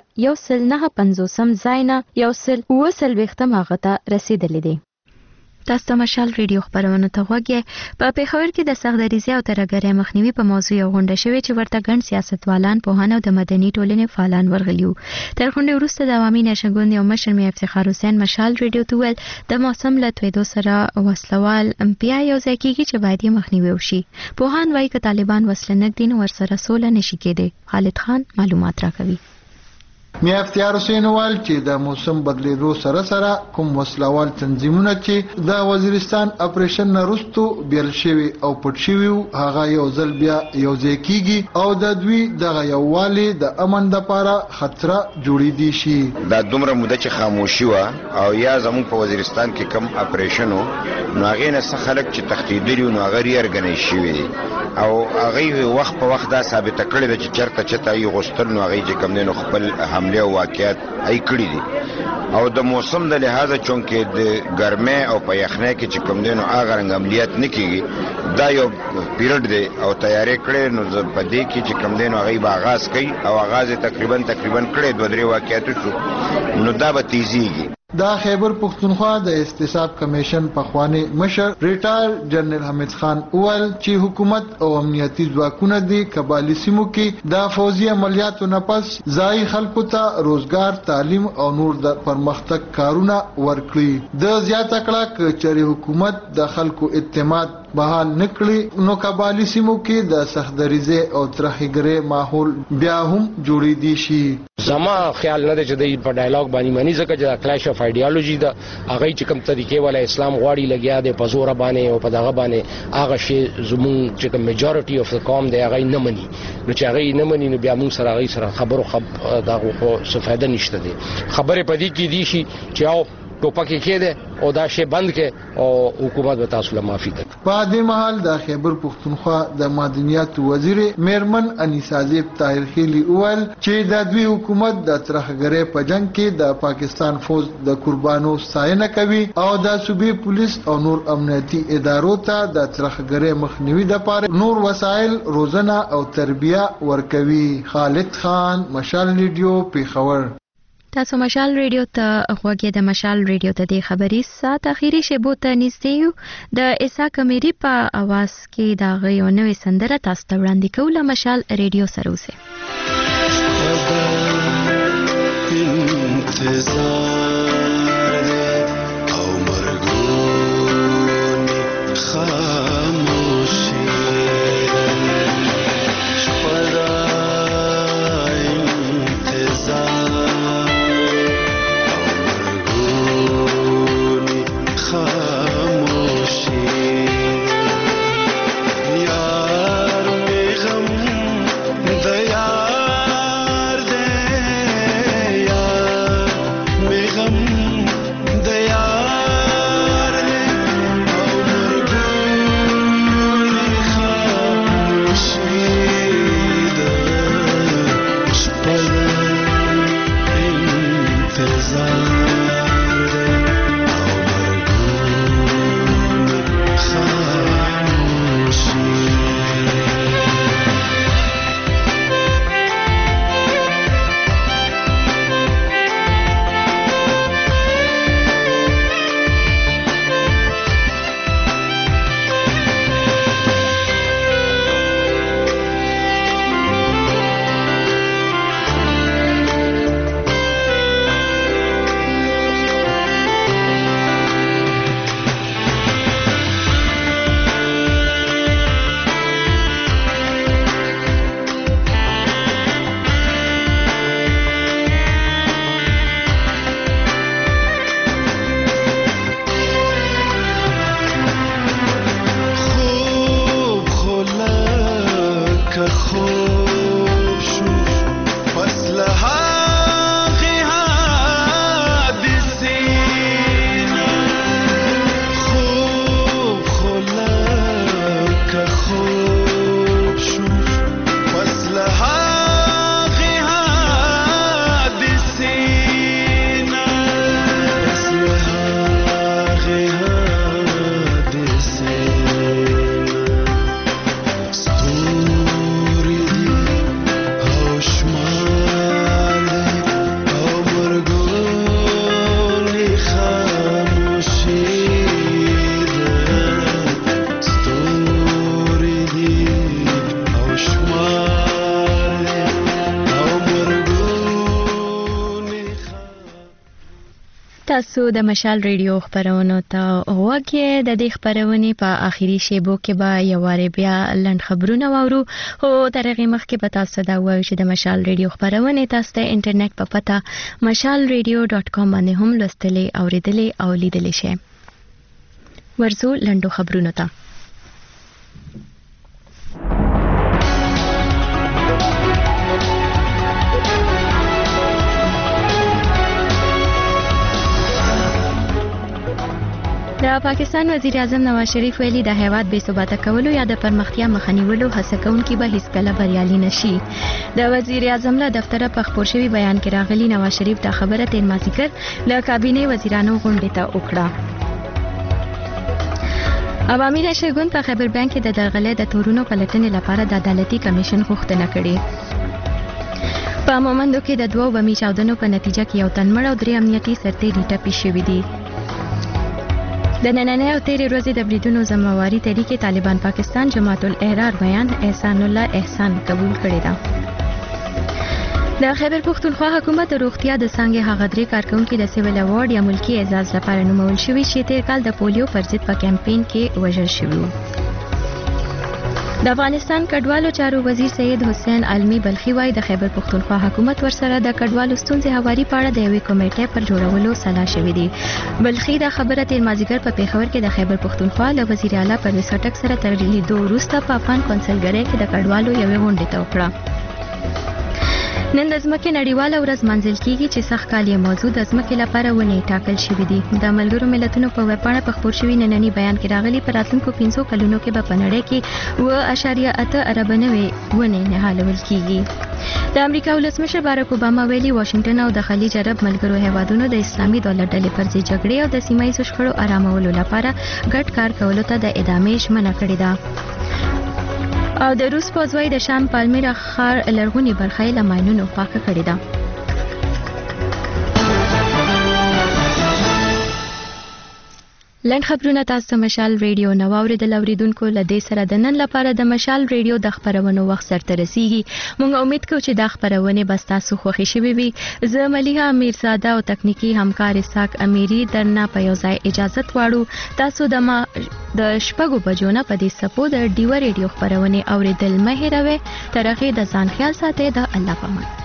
1.950 ځای نه 1.20 هغه ته رسیدلی دی. تاسو ته مشال ریډیو خبرونه ته غوږی په پیښور کې د سختدریزي او ترګری مخنیوي په موضوع یو غونډه شوې چې ورته ګڼ سیاستوالان پوهان او د مدني ټولنې فعالان ورغلیو. تر غونډې وروسته د عوامي نشنګوند یو مشر مې افتخار حسین مشال ریډیو ته ویل د موسم له تویدو سره وسلوال بیا یو ځای کېږي چې باید یې مخنیوي وشي. پوهان وایي که طالبان وسله نږدي نو ورسره سوله نشي کېدی. خالد خان معلومات راکوي. میا افتیار حسین وال چې د موسم بدلیدو سره سره کوم وسلوال تنظیمونه چې د وزیرستان اپریشن نرستو بیل شوی او پټ شوی هغه یو ځل بیا یو ځای کیږي او د دوی د یووالي د امن لپاره خطر جوړی دي شي. دا دومره موده چې خاموشي وا او یا زموږ په وزیرستان کې کم اپریشنو نو هغه نه څه خلک چې تختیدلی نو هغه ریارګنای شوی دي او هغه وخت په وخت دا ثابت کړی د چې چرته چته یو غستل نو هغه چې کم نه خپل حمله او واقعیت ای کړی دي او د موسم د لحاظه چونکې د ګرمه او په یخنه کې چې کم دینو هغه رنګ عملیات نکېږي دا یو پیریډ دی او تیاری کړي نو په دې کې چې کم دینو هغه به آغاز کوي او آغاز تقریبا کړي دوه درې واقعیت شو نو دا به تیزیږي. دا خیبر پختونخوا د احتساب کمیشن پخوانی مشر ریټایر جنرال حمید خان اول چې حکومت او امنیتي ځواکونه دي قبایلی سیمو کې د فوزي عملیاتو نه پس ځای خلکو ته روزګار تعلیم او نور د پرمختګ کارونه ورکړي. د زیاته کړه چې حکومت د خلکو اعتماد بحال نکړي نو قبایلی سیمو کې د سختدریزه او ترهګری ماحول بیا هم جوړې دي شي. زما خیال نه دی چې د په ډایلاګ باندې مانی ځکه چې د کلاش اف ایډیالوژي د هغه چې کوم طریقې ولا اسلام غواړي لګیا دی په زور باندې او په دغه باندې هغه شی زمون چې کوم میجورټي اف د قوم دی هغه نه مني نو چې هغه نه مني نو بیا موږ سره هغه سره خبرو دغه څه فائدہ نشته دی. خبره پدې کې دي شي چې او ټوپک کېده او دا شی بند کې او حکومت به تاسو له معافي کوي. په دې مهال د خیبر پښتونخوا د معدنیاتو وزیر میرمن انیسا زیب طاهر خیلی اول چې د دوی حکومت د ترخګرۍ په جنگ کې د پاکستان فوج د قربانو ستاینه کوي او د صوبې پولیس او نور امنیتي ادارو ته د ترخګرۍ مخنیوي لپاره نور وسایل روزنه او تربیه ورکوي. خالد خان، مشال ریډیو، پیښور. تاسو مشال ریډیو ته غوږی د مشال ریډیو ته د خبري سات اخیری شیبو ته نږدې یو. د عیسی کمیری په आवाज کې دا غيو نوې سندره تاسو ته وړاندې کوله. مشال ریډیو سره اوسئ. تاسو د مشال ریډیو خبرونو ته وګورئ. د دې خبرونې په اخیری شیبو کې به یو واره بیا لند خبرونه واورو. او ترغه مخکې به تاسو دا وایو چې د مشال ریډیو خبرونه تاسو ته انټرنیټ په پته mashalradio.com باندې هم لوستلې اوریدلې او لیدلې شئ. ورزو لندو خبرونه ته. د پاکستان وزیر اعظم نواز شریف ویلي د هیواد بې ثباته کولو یا د پرمختیا مخه نیولو هڅه کوونکي به هیڅ کله بریالي نشي. د وزیر اعظم له دفتره په خپور شوي بیان کې راغلي نواز شریف دا خبره تیر مازیګر له کابینې وزیرانو غونډې ته وکړه. عوامي نشرګون په خیبر بانک کې د درغلۍ د تورونو پلټنې لپاره د عدالتي کمیشن غوښتنه کړې. په مومندو کې د 2 بمي چاودنو په نتیجه کې یو تن مړ او 3 امنیتي سرتېري ټپي شوي دي. د نننۍ او تیرې ورځې د بریدونو ذمہواري تحریک طالبان پاکستان جماعت الاحرار بیان احسان الله احسان قبول کړی ده. د خیبر پښتونخوا حکومت د روغتیا د څنګه هغه درې کارکونکو د سیویل ایوارډ یا ملکی اعزاز لپاره نومول شوی چې تیر کال د پولیو پر ضد په کمپاین کې وژل شوی. د افغانستان کډوالو چارو وزیر سید حسین علمی بلخی وايي د خیبر پښتونخوا حکومت ورسره د کډوالو ستونزې هواري پاړه د یوې کمیټې پر جوړولو سلا شوې دي. بلخی د خبره تیر مازیګر په پیښور کې د خیبر پښتونخوا له وزیر اعلی پرویز خټک سره تر لیدو وروسته په افغان کونسلګرۍ کې د کډوالو یوې غونډې ته وکړه. نن د ځمکې نړیواله ورځ منځل کیږي چې سخت کالیه موضوع د ځمکې لپاره ونې ټاکل شوې دي. د ملګرو ملتونو په ویبپاڼه په خپور شوي ننني بیان کې راغلي په راتلونکو 500 کلونو کې به په نړۍ کې 2.8 ارب نوې ونې نهالول کیږي. د امریکا ولسمشر باراک اوباما ویلي واشنگټن او د خلیج عرب ملګرو هیوادونو د اسلامي دولت ډلې پر ضد جګړې او د سیمه ییزو شخړو آرامولو لپاره ګډ کار کولو ته د ادامې ژمنه کړې ده. او د روس پوځوي د شام پالمیرا ښار لرغونی برخه یې له ماینونو پاکه کړې ده. لنډ خبرونه تاسو مشال ریډیو نو اوریدل اوریدونکو لدې سره د نن لپاره د مشال ریډیو د خبرونو وخت سره رسیږي. مونږ امید کوو چې دا خبرونه به تاسو خوښ شي وي. زه ملیحه امیرزاده او تکنیکی همکار اسحاق امیری درنه په یو ځای اجازه واړو. تاسو د شپږو بجو نه په دې سپو د ډیو ریډیو خبرونه اوریدل مه هیروئ. ترغه د ځان خیال ساتئ. د الله پامان.